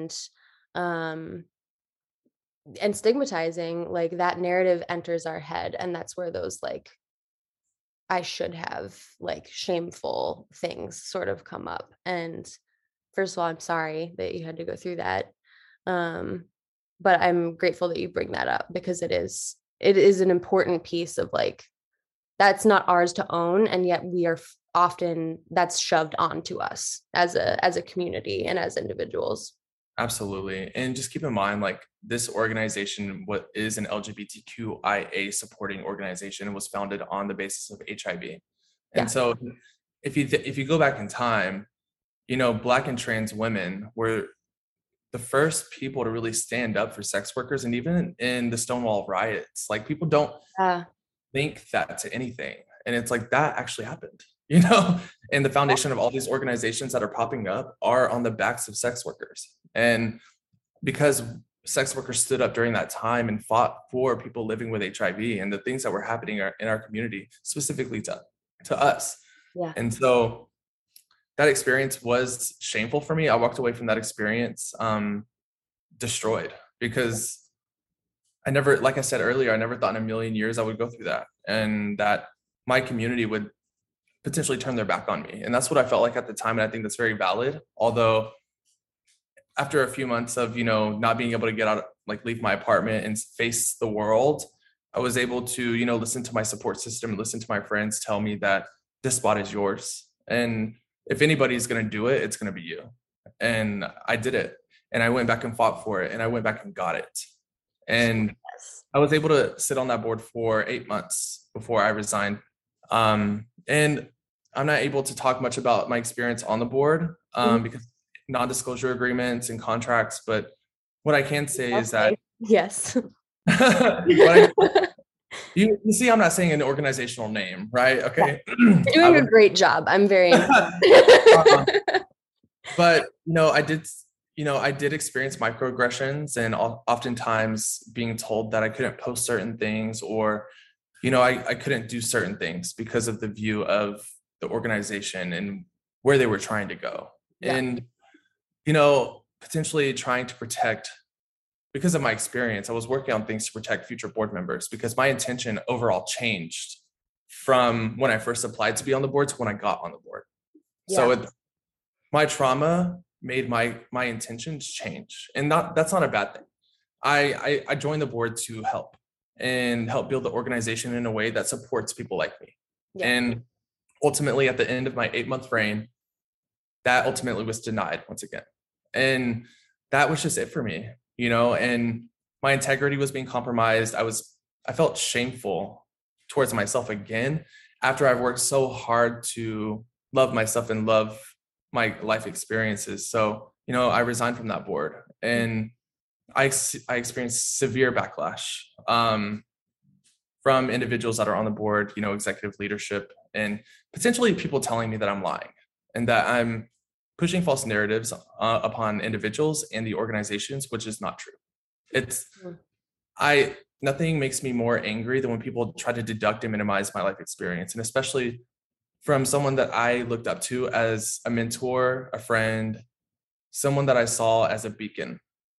um and stigmatizing, like that narrative enters our head, and that's where those like I should have like shameful things sort of come up. And first of all, I'm sorry that you had to go through that. Um, but I'm grateful that you bring that up, because it is an important piece of like that's not ours to own, and yet we are often that's shoved onto us as a community and as individuals. absolutely. And just keep in mind, like this organization, what is an LGBTQIA supporting organization, was founded on the basis of HIV. Yeah. And so if you go back in time, Black and trans women were the first people to really stand up for sex workers. And even in the Stonewall riots, like people don't Uh, think that to anything. And it's like that actually happened, and the foundation of all these organizations that are popping up are on the backs of sex workers. And because sex workers stood up during that time and fought for people living with HIV and the things that were happening in our community, specifically to us. yeah. And so that experience was shameful for me. I walked away from that experience destroyed because I never, like I said earlier, I never thought in a million years I would go through that and that my community would potentially turn their back on me. And that's what I felt like at the time. And I think that's very valid. Although after a few months of, not being able to get out, like leave my apartment and face the world, I was able to, listen to my support system and listen to my friends tell me that this spot is yours. And if anybody's going to do it, it's going to be you. And I did it. And I went back and fought for it. And I went back and got it. And Yes. I was able to sit on that board for 8 months before I resigned. And I'm not able to talk much about my experience on the board because non-disclosure agreements and contracts. But what I can say is that Yes. you see, I'm not saying an organizational name, right? Okay. You're doing a great job. I'm very but I did experience microaggressions and oftentimes being told that I couldn't post certain things or I couldn't do certain things because of the view of the organization and where they were trying to go. Yeah. And potentially trying to protect, because of my experience, I was working on things to protect future board members because my intention overall changed from when I first applied to be on the board to when I got on the board. Yeah. So my trauma made my intentions change, and that's not a bad thing. I joined the board to help build the organization in a way that supports people like me. Yeah. And ultimately, at the end of my 8-month reign, that ultimately was denied once again. And that was just it for me, and my integrity was being compromised. I felt shameful towards myself again after I've worked so hard to love myself and love my life experiences. So, I resigned from that board and I experienced severe backlash from individuals that are on the board, executive leadership, and potentially people telling me that I'm lying and that I'm pushing false narratives upon individuals and the organizations, which is not true. Nothing makes me more angry than when people try to deduct and minimize my life experience, and especially from someone that I looked up to as a mentor, a friend, someone that I saw as a beacon.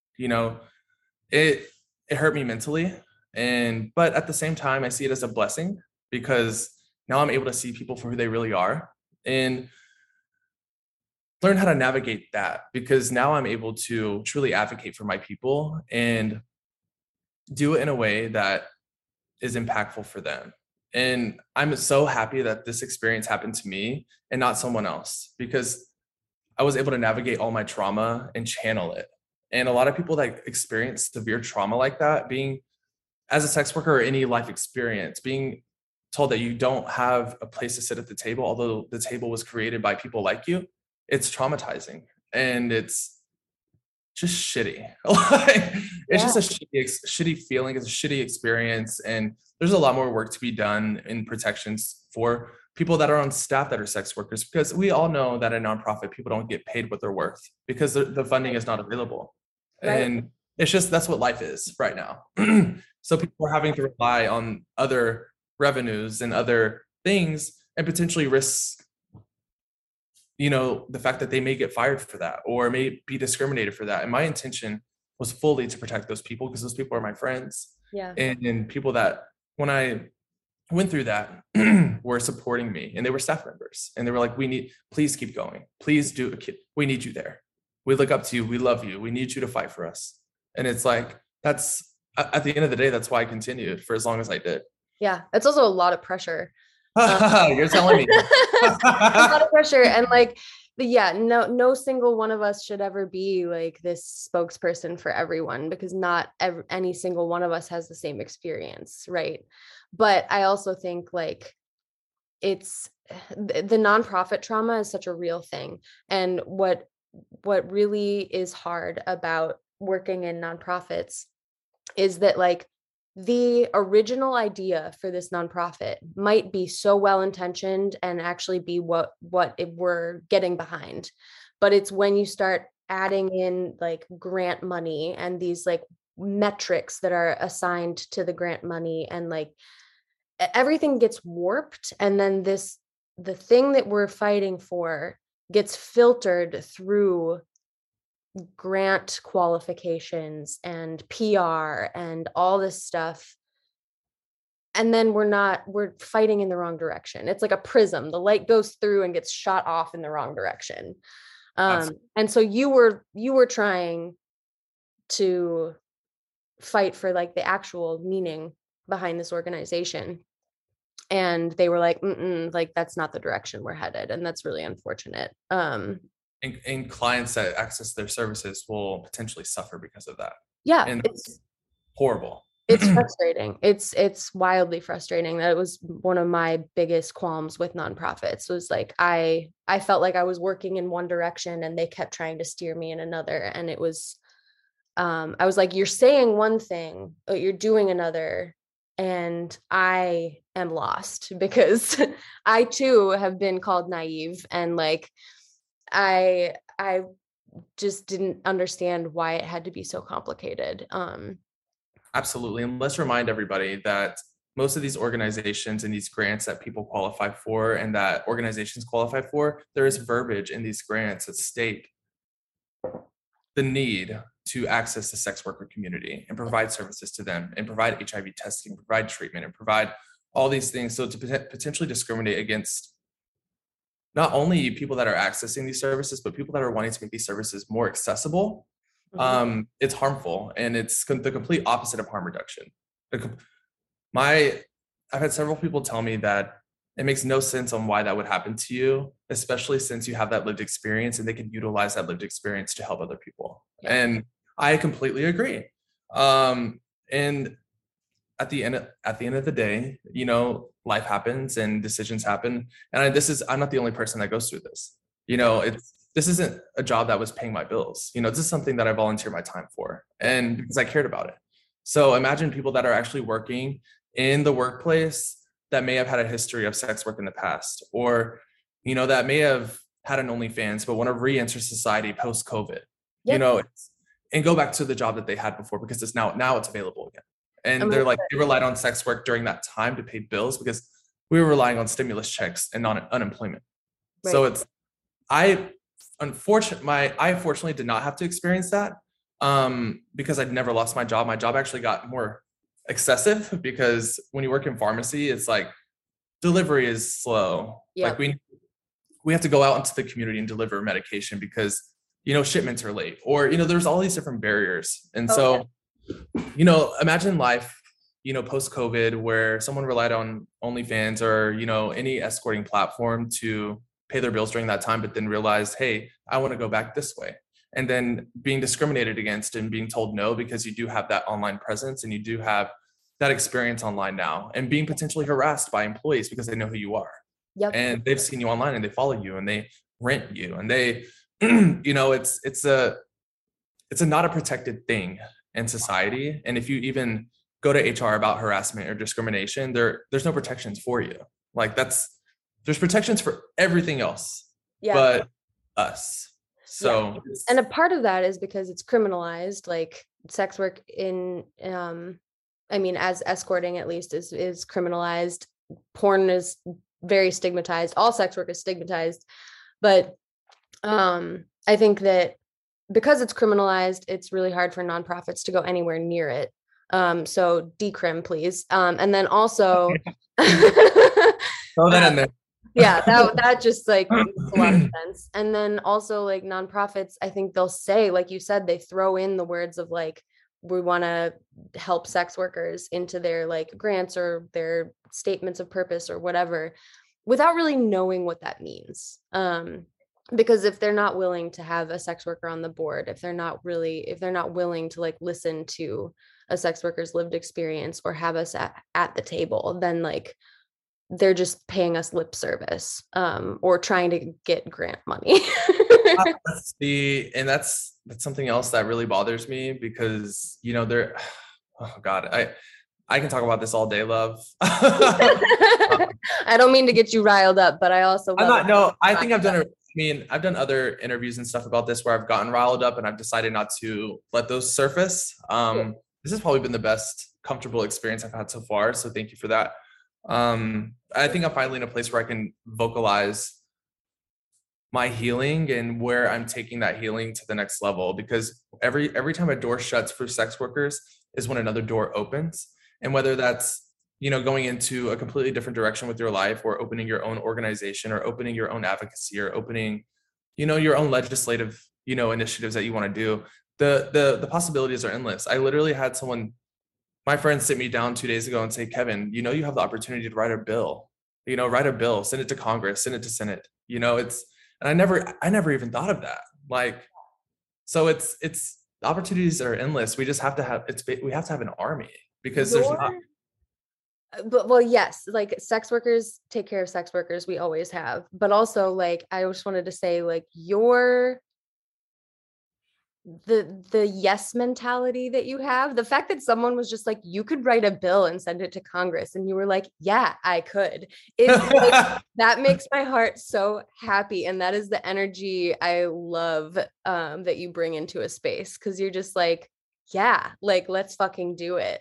It hurt me mentally, but at the same time, I see it as a blessing because now I'm able to see people for who they really are and learn how to navigate that, because now I'm able to truly advocate for my people and do it in a way that is impactful for them. And I'm so happy that this experience happened to me and not someone else, because I was able to navigate all my trauma and channel it. And a lot of people that experience severe trauma like that, being as a sex worker or any life experience, being told that you don't have a place to sit at the table, although the table was created by people like you, it's traumatizing. And it's just shitty. Like, it's Yeah. just a shitty feeling. It's a shitty experience. And there's a lot more work to be done in protections for people that are on staff that are sex workers, because we all know that in nonprofit, people don't get paid what they're worth because the funding is not available. Right. And it's just, that's what life is right now. So people are having to rely on other revenues and other things and potentially risk, the fact that they may get fired for that or may be discriminated for that. And my intention was fully to protect those people because those people are my friends. Yeah. And people that, when I went through that, were supporting me, and they were staff members, and they were like, please keep going. Please do. We need you there. We look up to you. We love you. We need you to fight for us. And it's like, that's, at the end of the day, that's why I continued for as long as I did. Yeah. It's also a lot of pressure. You're telling me. A lot of pressure. And like, yeah, no single one of us should ever be like this spokesperson for everyone, because not any single one of us has the same experience. Right. But I also think like it's the nonprofit trauma is such a real thing. And what really is hard about working in nonprofits is that like the original idea for this nonprofit might be so well intentioned and actually be what we're getting behind, but it's when you start adding in like grant money and these like metrics that are assigned to the grant money, and like everything gets warped, and then the thing that we're fighting for gets filtered through grant qualifications and PR and all this stuff. And then we're fighting in the wrong direction. It's like a prism. The light goes through and gets shot off in the wrong direction. And so you were trying to fight for like the actual meaning behind this organization. And they were like, like, that's not the direction we're headed. And that's really unfortunate. And clients that access their services will potentially suffer because of that. Yeah. And it's horrible. It's frustrating. It's wildly frustrating. That was one of my biggest qualms with nonprofits, was like, I felt like I was working in one direction and they kept trying to steer me in another. And it was, I was like, you're saying one thing, but you're doing another. And I am lost because I too have been called naive, and like, I just didn't understand why it had to be so complicated. Absolutely. And let's remind everybody that most of these organizations and these grants that people qualify for and that organizations qualify for, there is verbiage in these grants that state the need to access the sex worker community and provide services to them and provide HIV testing, provide treatment, and provide all these things. So to potentially discriminate against not only people that are accessing these services, but people that are wanting to make these services more accessible, it's harmful, and it's the complete opposite of harm reduction. I've had several people tell me that it makes no sense on why that would happen to you, especially since you have that lived experience and they can utilize that lived experience to help other people. Yeah. And I completely agree. And at the end of the day, life happens and decisions happen. And I'm not the only person that goes through this. This isn't a job that was paying my bills. This is something that I volunteer my time for, and because I cared about it. So imagine people that are actually working in the workplace that may have had a history of sex work in the past, or, that may have had an OnlyFans, but want to re-enter society post-COVID, and go back to the job that they had before, because it's now it's available again. And they're like, they relied on sex work during that time to pay bills because we were relying on stimulus checks and not unemployment. Right. So I fortunately did not have to experience that, because I'd never lost my job. My job actually got more excessive because when you work in pharmacy, it's like delivery is slow. Yep. Like we have to go out into the community and deliver medication because, shipments are late, or, there's all these different barriers. And imagine life, post-COVID, where someone relied on OnlyFans or, any escorting platform to pay their bills during that time, but then realized, hey, I want to go back this way. And then being discriminated against and being told no, because you do have that online presence and you do have that experience online now, and being potentially harassed by employees because they know who you are. Yep. And they've seen you online and they follow you and they rent you and they, it's not a protected thing in society. And if you even go to HR about harassment or discrimination, there's no protections for you. Like there's protections for everything else, Yeah. but us. Yeah. So And a part of that is because it's criminalized, like sex work in, I mean, as escorting at least is criminalized. Porn is very stigmatized. All sex work is stigmatized. But I think that because it's criminalized, it's really hard for nonprofits to go anywhere near it. So decrim, please. And then also throw that in there. yeah, that just like makes a lot of sense. And then also like nonprofits, I think they'll say, like you said, they throw in the words of like, we want to help sex workers into their like grants or their statements of purpose or whatever, without really knowing what that means. Because if they're not willing to have a sex worker on the board, if they're not willing to like listen to a sex worker's lived experience or have us at the table, then like they're just paying us lip service, or trying to get grant money. That's something else that really bothers me because, you know, oh God, I can talk about this all day, love. I don't mean to get you riled up, but I also I think I've done other interviews and stuff about this where I've gotten riled up and I've decided not to let those surface. This has probably been the best comfortable experience I've had so far. So thank you for that. I think I'm finally in a place where I can vocalize my healing and where I'm taking that healing to the next level, because every time a door shuts for sex workers is when another door opens. And whether that's, you know, going into a completely different direction with your life or opening your own organization or opening your own advocacy or opening, you know, your own legislative, you know, initiatives that you want to do, the possibilities are endless. I literally had my friend sit me down 2 days ago and say, Kevin, you know, you have the opportunity to write a bill, send it to Congress, send it to Senate, you know, and I never even thought of that. Like, so it's the opportunities are endless. We just have to have, we have to have an army because there's not. But well, yes, like sex workers take care of sex workers. We always have, but also like, I just wanted to say like the yes mentality that you have, the fact that someone was just like, you could write a bill and send it to Congress, and you were like, yeah, I could, is like, that makes my heart so happy. And that is the energy I love, that you bring into a space, because you're just like, yeah, like let's fucking do it.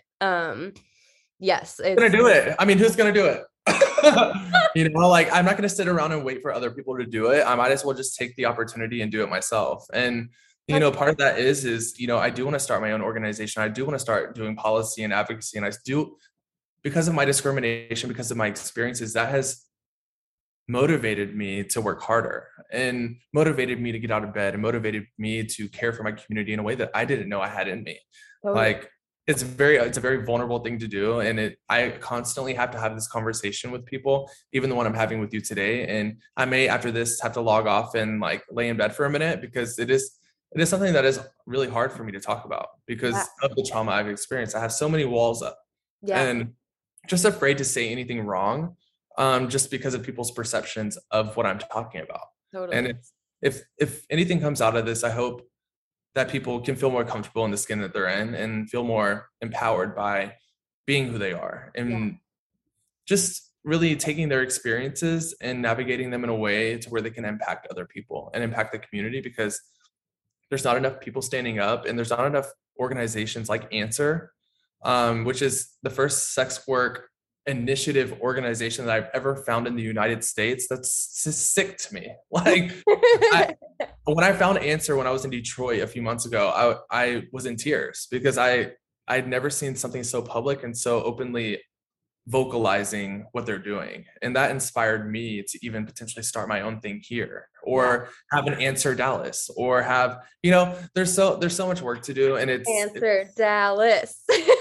Yes, it's gonna do it. I mean, who's gonna do it? You know, like I'm not gonna sit around and wait for other people to do it. I might as well just take the opportunity and do it myself. And you know, part of that is, you know, I do want to start my own organization. I do want to start doing policy and advocacy. And I do, because of my discrimination, because of my experiences, that has motivated me to work harder and motivated me to get out of bed and motivated me to care for my community in a way that I didn't know I had in me. Totally. Like it's a very vulnerable thing to do. And I constantly have to have this conversation with people, even the one I'm having with you today. And I may, after this, have to log off and like lay in bed for a minute, because it is something that is really hard for me to talk about because of the trauma I've experienced. I have so many walls up and just afraid to say anything wrong, just because of people's perceptions of what I'm talking about. Totally. And if anything comes out of this, I hope that people can feel more comfortable in the skin that they're in and feel more empowered by being who they are and just really taking their experiences and navigating them in a way to where they can impact other people and impact the community, because there's not enough people standing up and there's not enough organizations like Answer, which is the first sex work initiative organization that I've ever found in the United States. That's just sick to me. Like when I found Answer when I was in Detroit a few months ago, I was in tears because I'd never seen something so public and so openly vocalizing what they're doing. And that inspired me to even potentially start my own thing here or have an Answer Dallas or have, you know, there's so much work to do. And it's Dallas.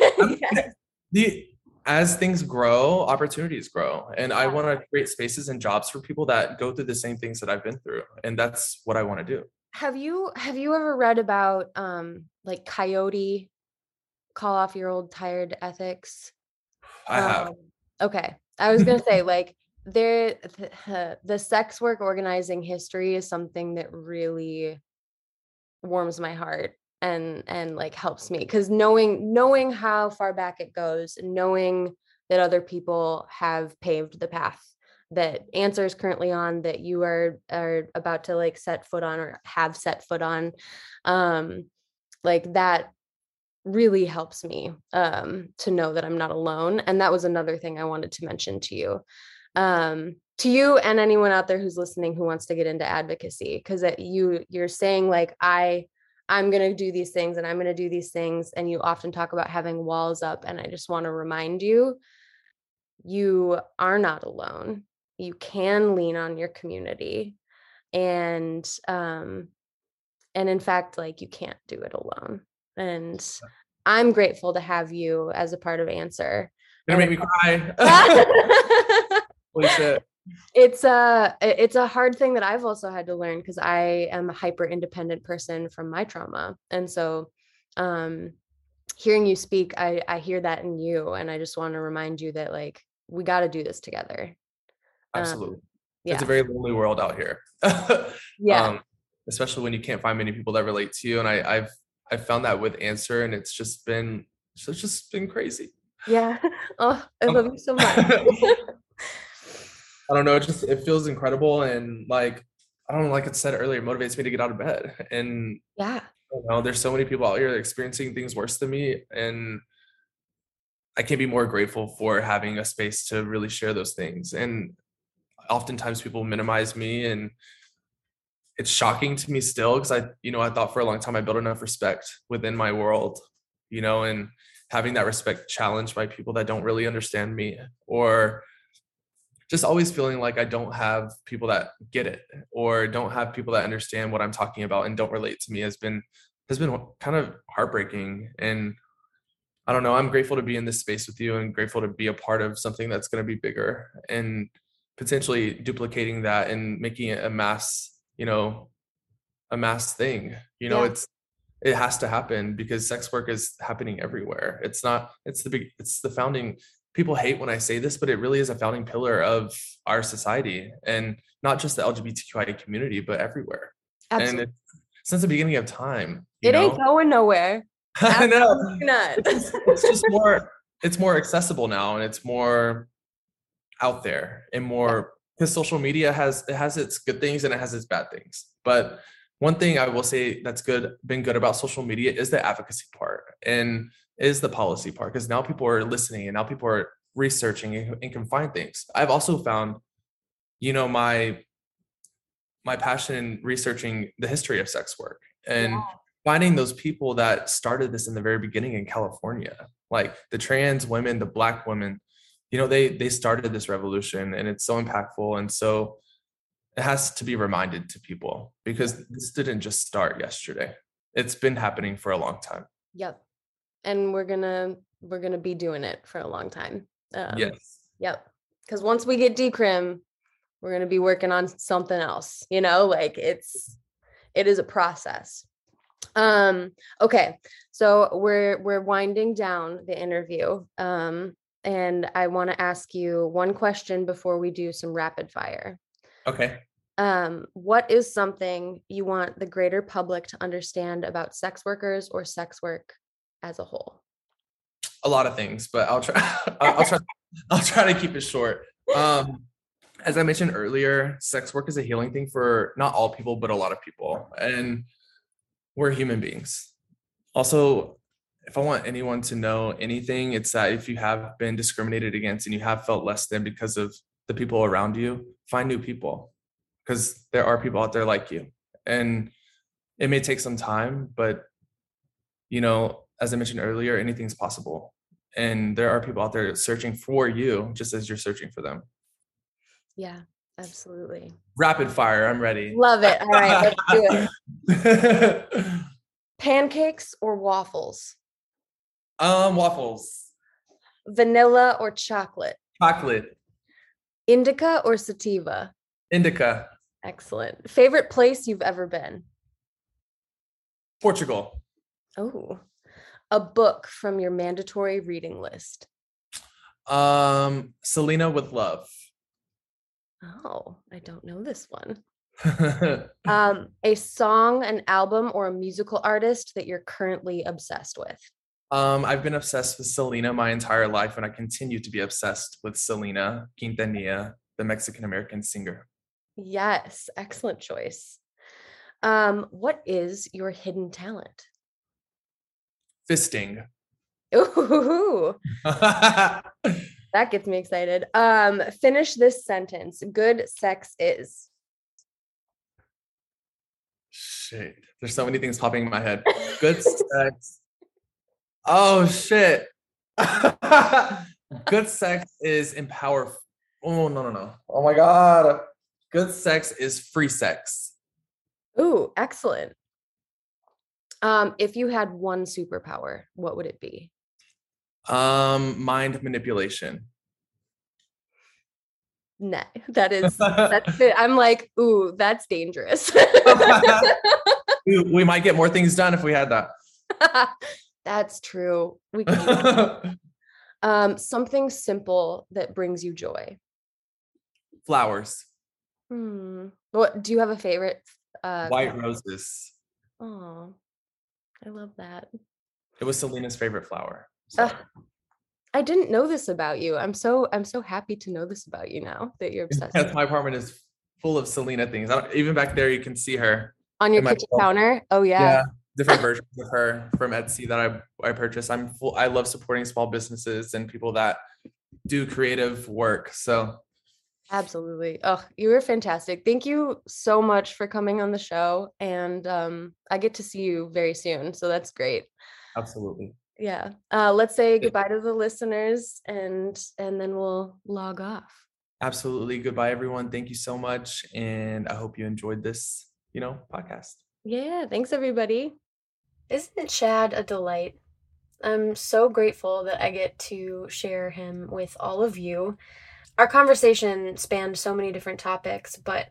As things grow, opportunities grow. And I want to create spaces and jobs for people that go through the same things that I've been through. And that's what I want to do. Have you ever read about like Coyote, Call Off Your Old Tired Ethics? I have. Okay. I was going to say like the sex work organizing history is something that really warms my heart. and like helps me, because knowing how far back it goes, knowing that other people have paved the path that Answer is currently on, that you are about to like set foot on or have set foot on, like that really helps me to know that I'm not alone. And that was another thing I wanted to mention to you and anyone out there who's listening who wants to get into advocacy, because you're saying like I'm going to do these things and I'm going to do these things, and you often talk about having walls up, and I just want to remind you, you are not alone. You can lean on your community, and in fact, like, you can't do it alone. And I'm grateful to have you as a part of Answer. You're gonna make me cry. Holy shit. It's a hard thing that I've also had to learn, because I am a hyper independent person from my trauma. And so hearing you speak, I hear that in you, and I just want to remind you that like we got to do this together. Absolutely. Yeah. It's a very lonely world out here. Yeah. Especially when you can't find many people that relate to you. And I've found that with Answer, and it's just been crazy. Yeah. Oh, I love you so much. I don't know. It feels incredible. And like, I don't know, like I said earlier, it motivates me to get out of bed. And yeah, you know, there's so many people out here experiencing things worse than me. And I can't be more grateful for having a space to really share those things. And oftentimes people minimize me, and it's shocking to me still, because I thought for a long time I built enough respect within my world, and having that respect challenged by people that don't really understand me, or just always feeling like I don't have people that get it, or don't have people that understand what I'm talking about and don't relate to me has been kind of heartbreaking. And I don't know, I'm grateful to be in this space with you, and grateful to be a part of something that's going to be bigger, and potentially duplicating that and making it a mass thing. Yeah. It has to happen, because sex work is happening everywhere. It's the founding, people hate when I say this, but it really is a founding pillar of our society, and not just the LGBTQI community, but everywhere. Absolutely. And since the beginning of time, it ain't going nowhere. I know. Not. It's just it's more accessible now, and it's more out there, and more, because social media has its good things and it has its bad things. But one thing I will say that's been good about social media is the advocacy part, and is the policy part, because now people are listening, and now people are researching and can find things. I've also found, my passion in researching the history of sex work, and finding those people that started this in the very beginning in California, like the trans women, the Black women, they started this revolution, and it's so impactful. And so it has to be reminded to people, because this didn't just start yesterday. It's been happening for a long time. Yep. And we're gonna be doing it for a long time. Yes. Yep. Because once we get decrim, we're gonna be working on something else. Like it is a process. Okay. So we're winding down the interview. And I want to ask you one question before we do some rapid fire. Okay. What is something you want the greater public to understand about sex workers or sex work as a whole? A lot of things, but I'll try. I'll try to keep it short. As I mentioned earlier, sex work is a healing thing for not all people, but a lot of people, and we're human beings. Also, if I want anyone to know anything, it's that if you have been discriminated against and you have felt less than because of the people around you, find new people, because there are people out there like you. And it may take some time, but as I mentioned earlier, anything's possible. And there are people out there searching for you just as you're searching for them. Yeah, absolutely. Rapid fire, I'm ready. Love it. All right, let's do it. Pancakes or waffles? Waffles. Vanilla or chocolate? Chocolate. Indica or sativa? Indica. Excellent. Favorite place you've ever been? Portugal. Oh, a book from your mandatory reading list? Selena with Love. Oh, I don't know this one. A song, an album, or a musical artist that you're currently obsessed with. I've been obsessed with Selena my entire life, and I continue to be obsessed with Selena Quintanilla, the Mexican American singer. Yes, excellent choice. What is your hidden talent? Fisting. Ooh, that gets me excited. Finish this sentence. Good sex is. Shit. There's so many things popping in my head. Good sex. Oh shit. Good sex is empower. Oh no no no. Oh my god. Good sex is free sex. Ooh, excellent. If you had one superpower, what would it be? Mind manipulation. Nah, that's it. I'm like, ooh, that's dangerous. We might get more things done if we had that. That's true. We could something simple that brings you joy. Flowers. What do you have a favorite White flower? roses. Oh, I love that. It was Selena's favorite flower. So. I didn't know this about you. I'm so happy to know this about you now that you're obsessed. Yes, my apartment is full of Selena things. Even back there, you can see her On your in my kitchen counter? Oh yeah. yeah, different versions of her from Etsy that I purchased. I love supporting small businesses and people that do creative work. So Absolutely. Oh, you were fantastic. Thank you so much for coming on the show. And I get to see you very soon. So that's great. absolutely. Yeah. Let's say goodbye to the listeners and then we'll log off. Absolutely. Goodbye, everyone. Thank you so much. And I hope you enjoyed this, podcast. Yeah. Thanks, everybody. Isn't Chad a delight? I'm so grateful that I get to share him with all of you. Our conversation spanned so many different topics, but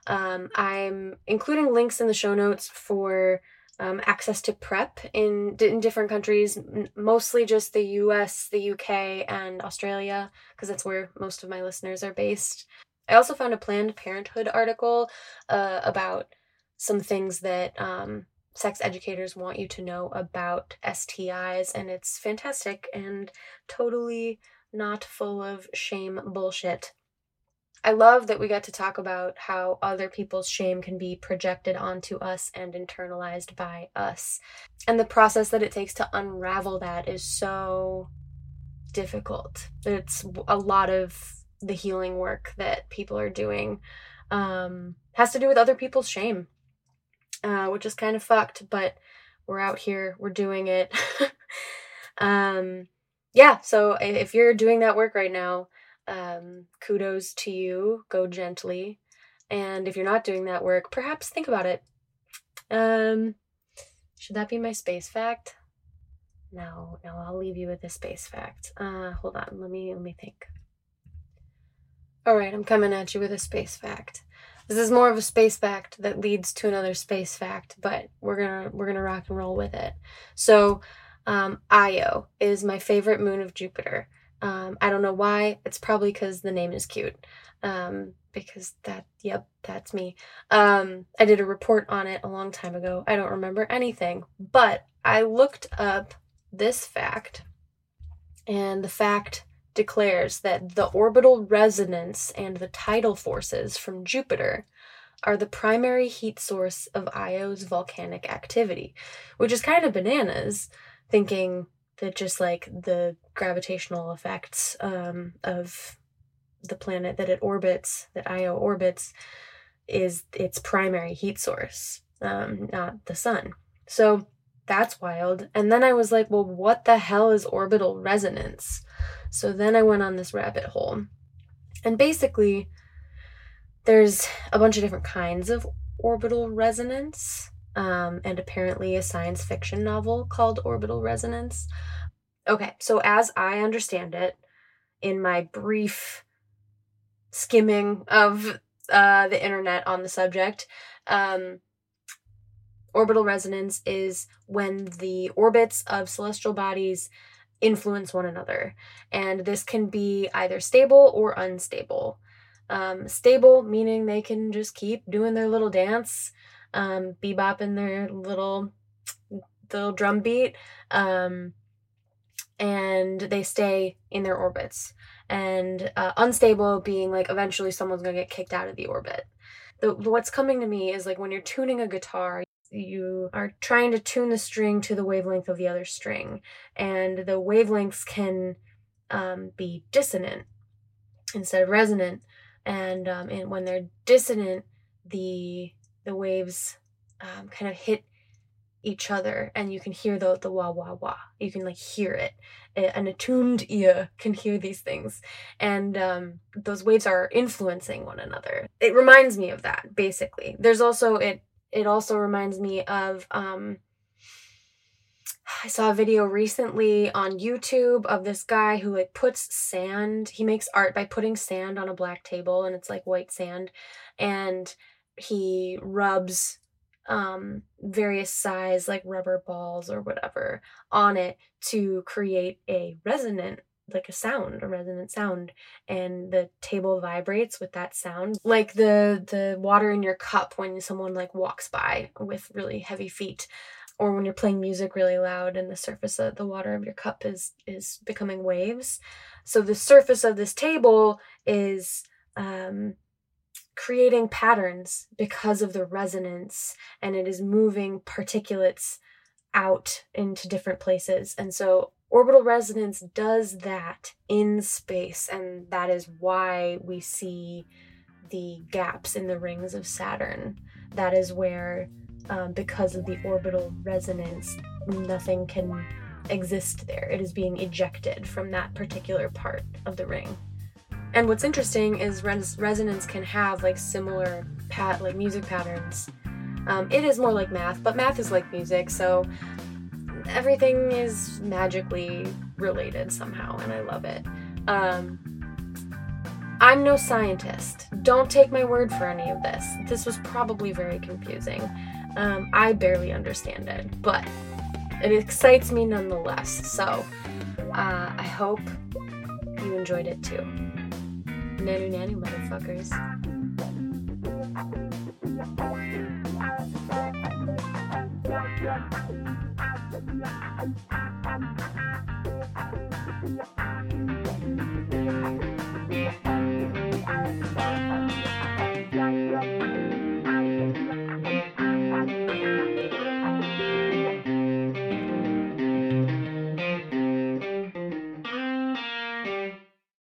I'm including links in the show notes for access to PrEP in different countries, mostly just the US, the UK, and Australia, because that's where most of my listeners are based. I also found a Planned Parenthood article about some things that sex educators want you to know about STIs, and it's fantastic and totally not full of shame bullshit. I love that we got to talk about how other people's shame can be projected onto us and internalized by us. And the process that it takes to unravel that is so difficult. It's a lot of the healing work that people are doing has to do with other people's shame, which is kind of fucked, but we're out here, we're doing it. Yeah, so if you're doing that work right now, kudos to you. Go gently. And if you're not doing that work, perhaps think about it. Should that be my space fact? No, I'll leave you with a space fact. Hold on, let me think. All right, I'm coming at you with a space fact. This is more of a space fact that leads to another space fact, but we're gonna rock and roll with it. So, Io is my favorite moon of Jupiter. I don't know why. It's probably because the name is cute. Because that's me. I did a report on it a long time ago. I don't remember anything, but I looked up this fact, and the fact declares that the orbital resonance and the tidal forces from Jupiter are the primary heat source of Io's volcanic activity, which is kind of bananas, thinking that just like the gravitational effects of the planet that it orbits, that Io orbits, is its primary heat source, not the sun. So that's wild. And then I was like, well, what the hell is orbital resonance? So then I went on this rabbit hole. And basically, there's a bunch of different kinds of orbital resonance, and apparently a science fiction novel called Orbital Resonance. Okay, so as I understand it, in my brief skimming of the internet on the subject, orbital resonance is when the orbits of celestial bodies influence one another, and this can be either stable or unstable. Stable, meaning they can just keep doing their little dance, bebopping their little drum beat, and they stay in their orbits. And unstable being like eventually someone's gonna get kicked out of the orbit. What's coming to me is like when you're tuning a guitar, you are trying to tune the string to the wavelength of the other string, and the wavelengths can be dissonant instead of resonant. And when they're dissonant, the waves kind of hit each other, and you can hear the wah wah wah. You can like hear it. An attuned ear can hear these things, and those waves are influencing one another. It reminds me of that, basically. There's also it also reminds me of I saw a video recently on YouTube of this guy who like puts sand. He makes art by putting sand on a black table, and it's like white sand, and he rubs various size like rubber balls or whatever on it to create a resonant sound, and the table vibrates with that sound, like the water in your cup when someone like walks by with really heavy feet, or when you're playing music really loud and the surface of the water of your cup is becoming waves. So the surface of this table is creating patterns because of the resonance, and it is moving particulates out into different places. And so orbital resonance does that in space, and that is why we see the gaps in the rings of Saturn. That is where, because of the orbital resonance, nothing can exist there. It is being ejected from that particular part of the ring. And what's interesting is resonance can have like similar like music patterns. It is more like math, but math is like music, so everything is magically related somehow, and I love it. I'm no scientist. Don't take my word for any of this. This was probably very confusing. I barely understand it, but it excites me nonetheless. So I hope you enjoyed it too. Nanu nanu, motherfuckers.